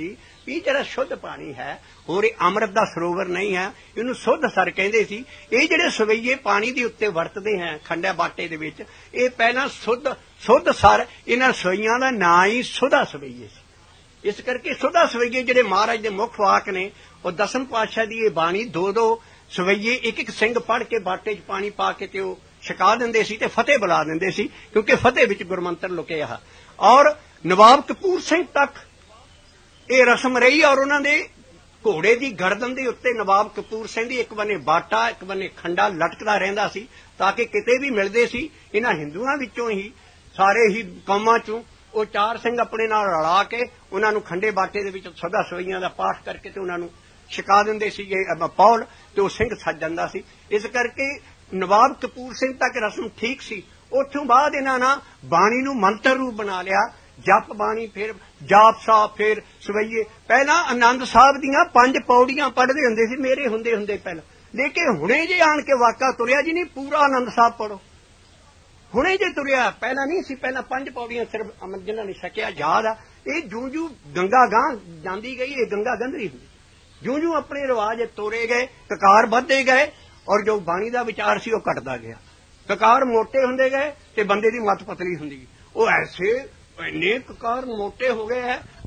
S1: ਇਹ ਜਿਹੜਾ ਸ਼ੁੱਧ ਪਾਣੀ ਹੈ, ਹੋਰ ਇਹ ਅੰਮ੍ਰਿਤ ਦਾ ਸਰੋਵਰ ਨਹੀਂ ਹੈ, ਇਹਨੂੰ ਸੁੱਧ ਸਰ ਕਹਿੰਦੇ ਸੀ। ਇਹ ਜਿਹੜੇ ਸਵਈਏ ਪਾਣੀ ਦੇ ਉੱਤੇ ਵਰਤਦੇ ਹੈ ਖੰਡਾ ਬਾਟੇ ਦੇ ਵਿੱਚ, ਇਹ ਪਹਿਲਾਂ ਸੁੱਧ ਸਰ, ਇਹਨਾਂ ਸਵਈਆਂ ਦਾ ਨਾਂ ਹੀ ਸੁਧਾ ਸਵਈਏ ਸੀ। ਇਸ ਕਰਕੇ ਸੁਧਾ ਸਵਈਏ ਜਿਹੜੇ ਮਹਾਰਾਜ ਦੇ ਮੁੱਖ ਵਾਕ ਨੇ, ਉਹ ਦਸਮ ਪਾਤਸ਼ਾਹ ਦੀ ਇਹ ਬਾਣੀ, ਦੋ ਸਵਈਏ ਇੱਕ ਸਿੰਘ ਪੜ੍ਹ ਕੇ ਬਾਟੇ 'ਚ ਪਾਣੀ ਪਾ ਕੇ ਤੇ ਉਹ ਛਕਾ ਦਿੰਦੇ ਸੀ ਤੇ ਫਤਿਹ ਬੁਲਾ ਦਿੰਦੇ ਸੀ, ਕਿਉਂਕਿ ਫਤਿਹ ਵਿੱਚ ਗੁਰਮੰਤਰ ਲੁਕਿਆ। ਔਰ ਨਵਾਬ ਕਪੂਰ ਸਿੰਘ ਤੱਕ ਇਹ ਰਸਮ ਰਹੀ, ਔਰ ਉਹਨਾਂ ਦੇ ਘੋੜੇ ਦੀ ਗਰਦਨ ਦੇ ਉੱਤੇ ਨਵਾਬ ਕਪੂਰ ਸਿੰਘ ਦੀ ਇੱਕ ਬੰਨੇ ਬਾਟਾ, ਇੱਕ ਬੰਨੇ ਖੰਡਾ ਲਟਕਦਾ ਰਹਿੰਦਾ ਸੀ, ਤਾਂ ਕਿ ਕਿਤੇ ਵੀ ਮਿਲਦੇ ਸੀ ਇਹਨਾਂ ਹਿੰਦੂਆਂ ਵਿੱਚੋਂ ਹੀ, ਸਾਰੇ ਹੀ ਕੌਮਾਂ ਚੋਂ, ਉਹ 4 ਸਿੰਘ ਆਪਣੇ ਨਾਲ ਰਲਾ ਕੇ ਉਹਨਾਂ ਨੂੰ ਖੰਡੇ ਬਾਟੇ ਦੇ ਵਿੱਚ ਸਦਾ ਸਵਈਆਂ ਦਾ ਪਾਠ ਕਰਕੇ ਤੇ ਉਹਨਾਂ ਨੂੰ ਛਕਾ ਦਿੰਦੇ ਸੀਗੇ ਪੌਲ, ਤੇ ਉਹ ਸਿੰਘ ਸੱਜ ਜਾਂਦਾ ਸੀ। ਇਸ ਕਰਕੇ ਨਵਾਬ ਕਪੂਰ ਸਿੰਘ ਤੱਕ ਰਸਮ ਠੀਕ ਸੀ। ਉੱਥੋਂ ਬਾਅਦ ਇਹਨਾਂ ਨੇ ਬਾਣੀ ਨੂੰ ਮੰਤਰ ਰੂਪ ਬਣਾ ਲਿਆ, ਜਪ ਬਾਣੀ, ਫਿਰ ਜਾਪ ਸਾਹਿਬ, ਫਿਰ ਸਵਈਏ। ਪਹਿਲਾਂ ਆਨੰਦ ਸਾਹਿਬ ਦੀਆਂ 5 ਪੌੜੀਆਂ ਪੜ੍ਹਦੇ ਹੁੰਦੇ ਸੀ ਮੇਰੇ ਹੁੰਦੇ ਪਹਿਲਾਂ, ਲੇਕਿਨ ਹੁਣੇ ਜੇ ਆਣ ਕੇ ਵਾਕਾ ਤੁਰਿਆ ਜੀ ਨਹੀਂ, ਪੂਰਾ ਆਨੰਦ ਸਾਹਿਬ ਪੜ੍ਹੋ। ਹੁਣੇ ਜੇ ਤੁਰਿਆ, ਪਹਿਲਾਂ ਨਹੀਂ ਸੀ, ਪਹਿਲਾਂ 5 ਪੌੜੀਆਂ ਸਿਰਫ ਜਿਹਨਾਂ ਨੇ ਛਕਿਆ ਯਾਦ ਆ। ਇਹ ਜੂੰ ਗੰਗਾ ਗਾਂ ਜਾਂਦੀ ਗਈ, ਇਹ ਗੰਗਾ ਗੰਧਰੀ ਹੁੰਦੀ, ਜੂੰ ਆਪਣੇ ਰਿਵਾਜ ਤੋਰੇ ਗਏ, ਕਕਾਰ ਵੱਧਦੇ ਗਏ, ਔਰ ਜੋ ਬਾਣੀ ਦਾ ਵਿਚਾਰ ਸੀ ਉਹ ਘਟਦਾ ਗਿਆ। ਕਕਾਰ ਮੋਟੇ ਹੁੰਦੇ ਗਏ ਤੇ ਬੰਦੇ ਦੀ ਮੱਤ ਪਤਲੀ ਹੁੰਦੀ ਗਈ। ਉਹ ਐਸੇ ਇੰਨੇ ਕਕਾਰ ਮੋਟੇ ਹੋ ਗਏ ਹੈ,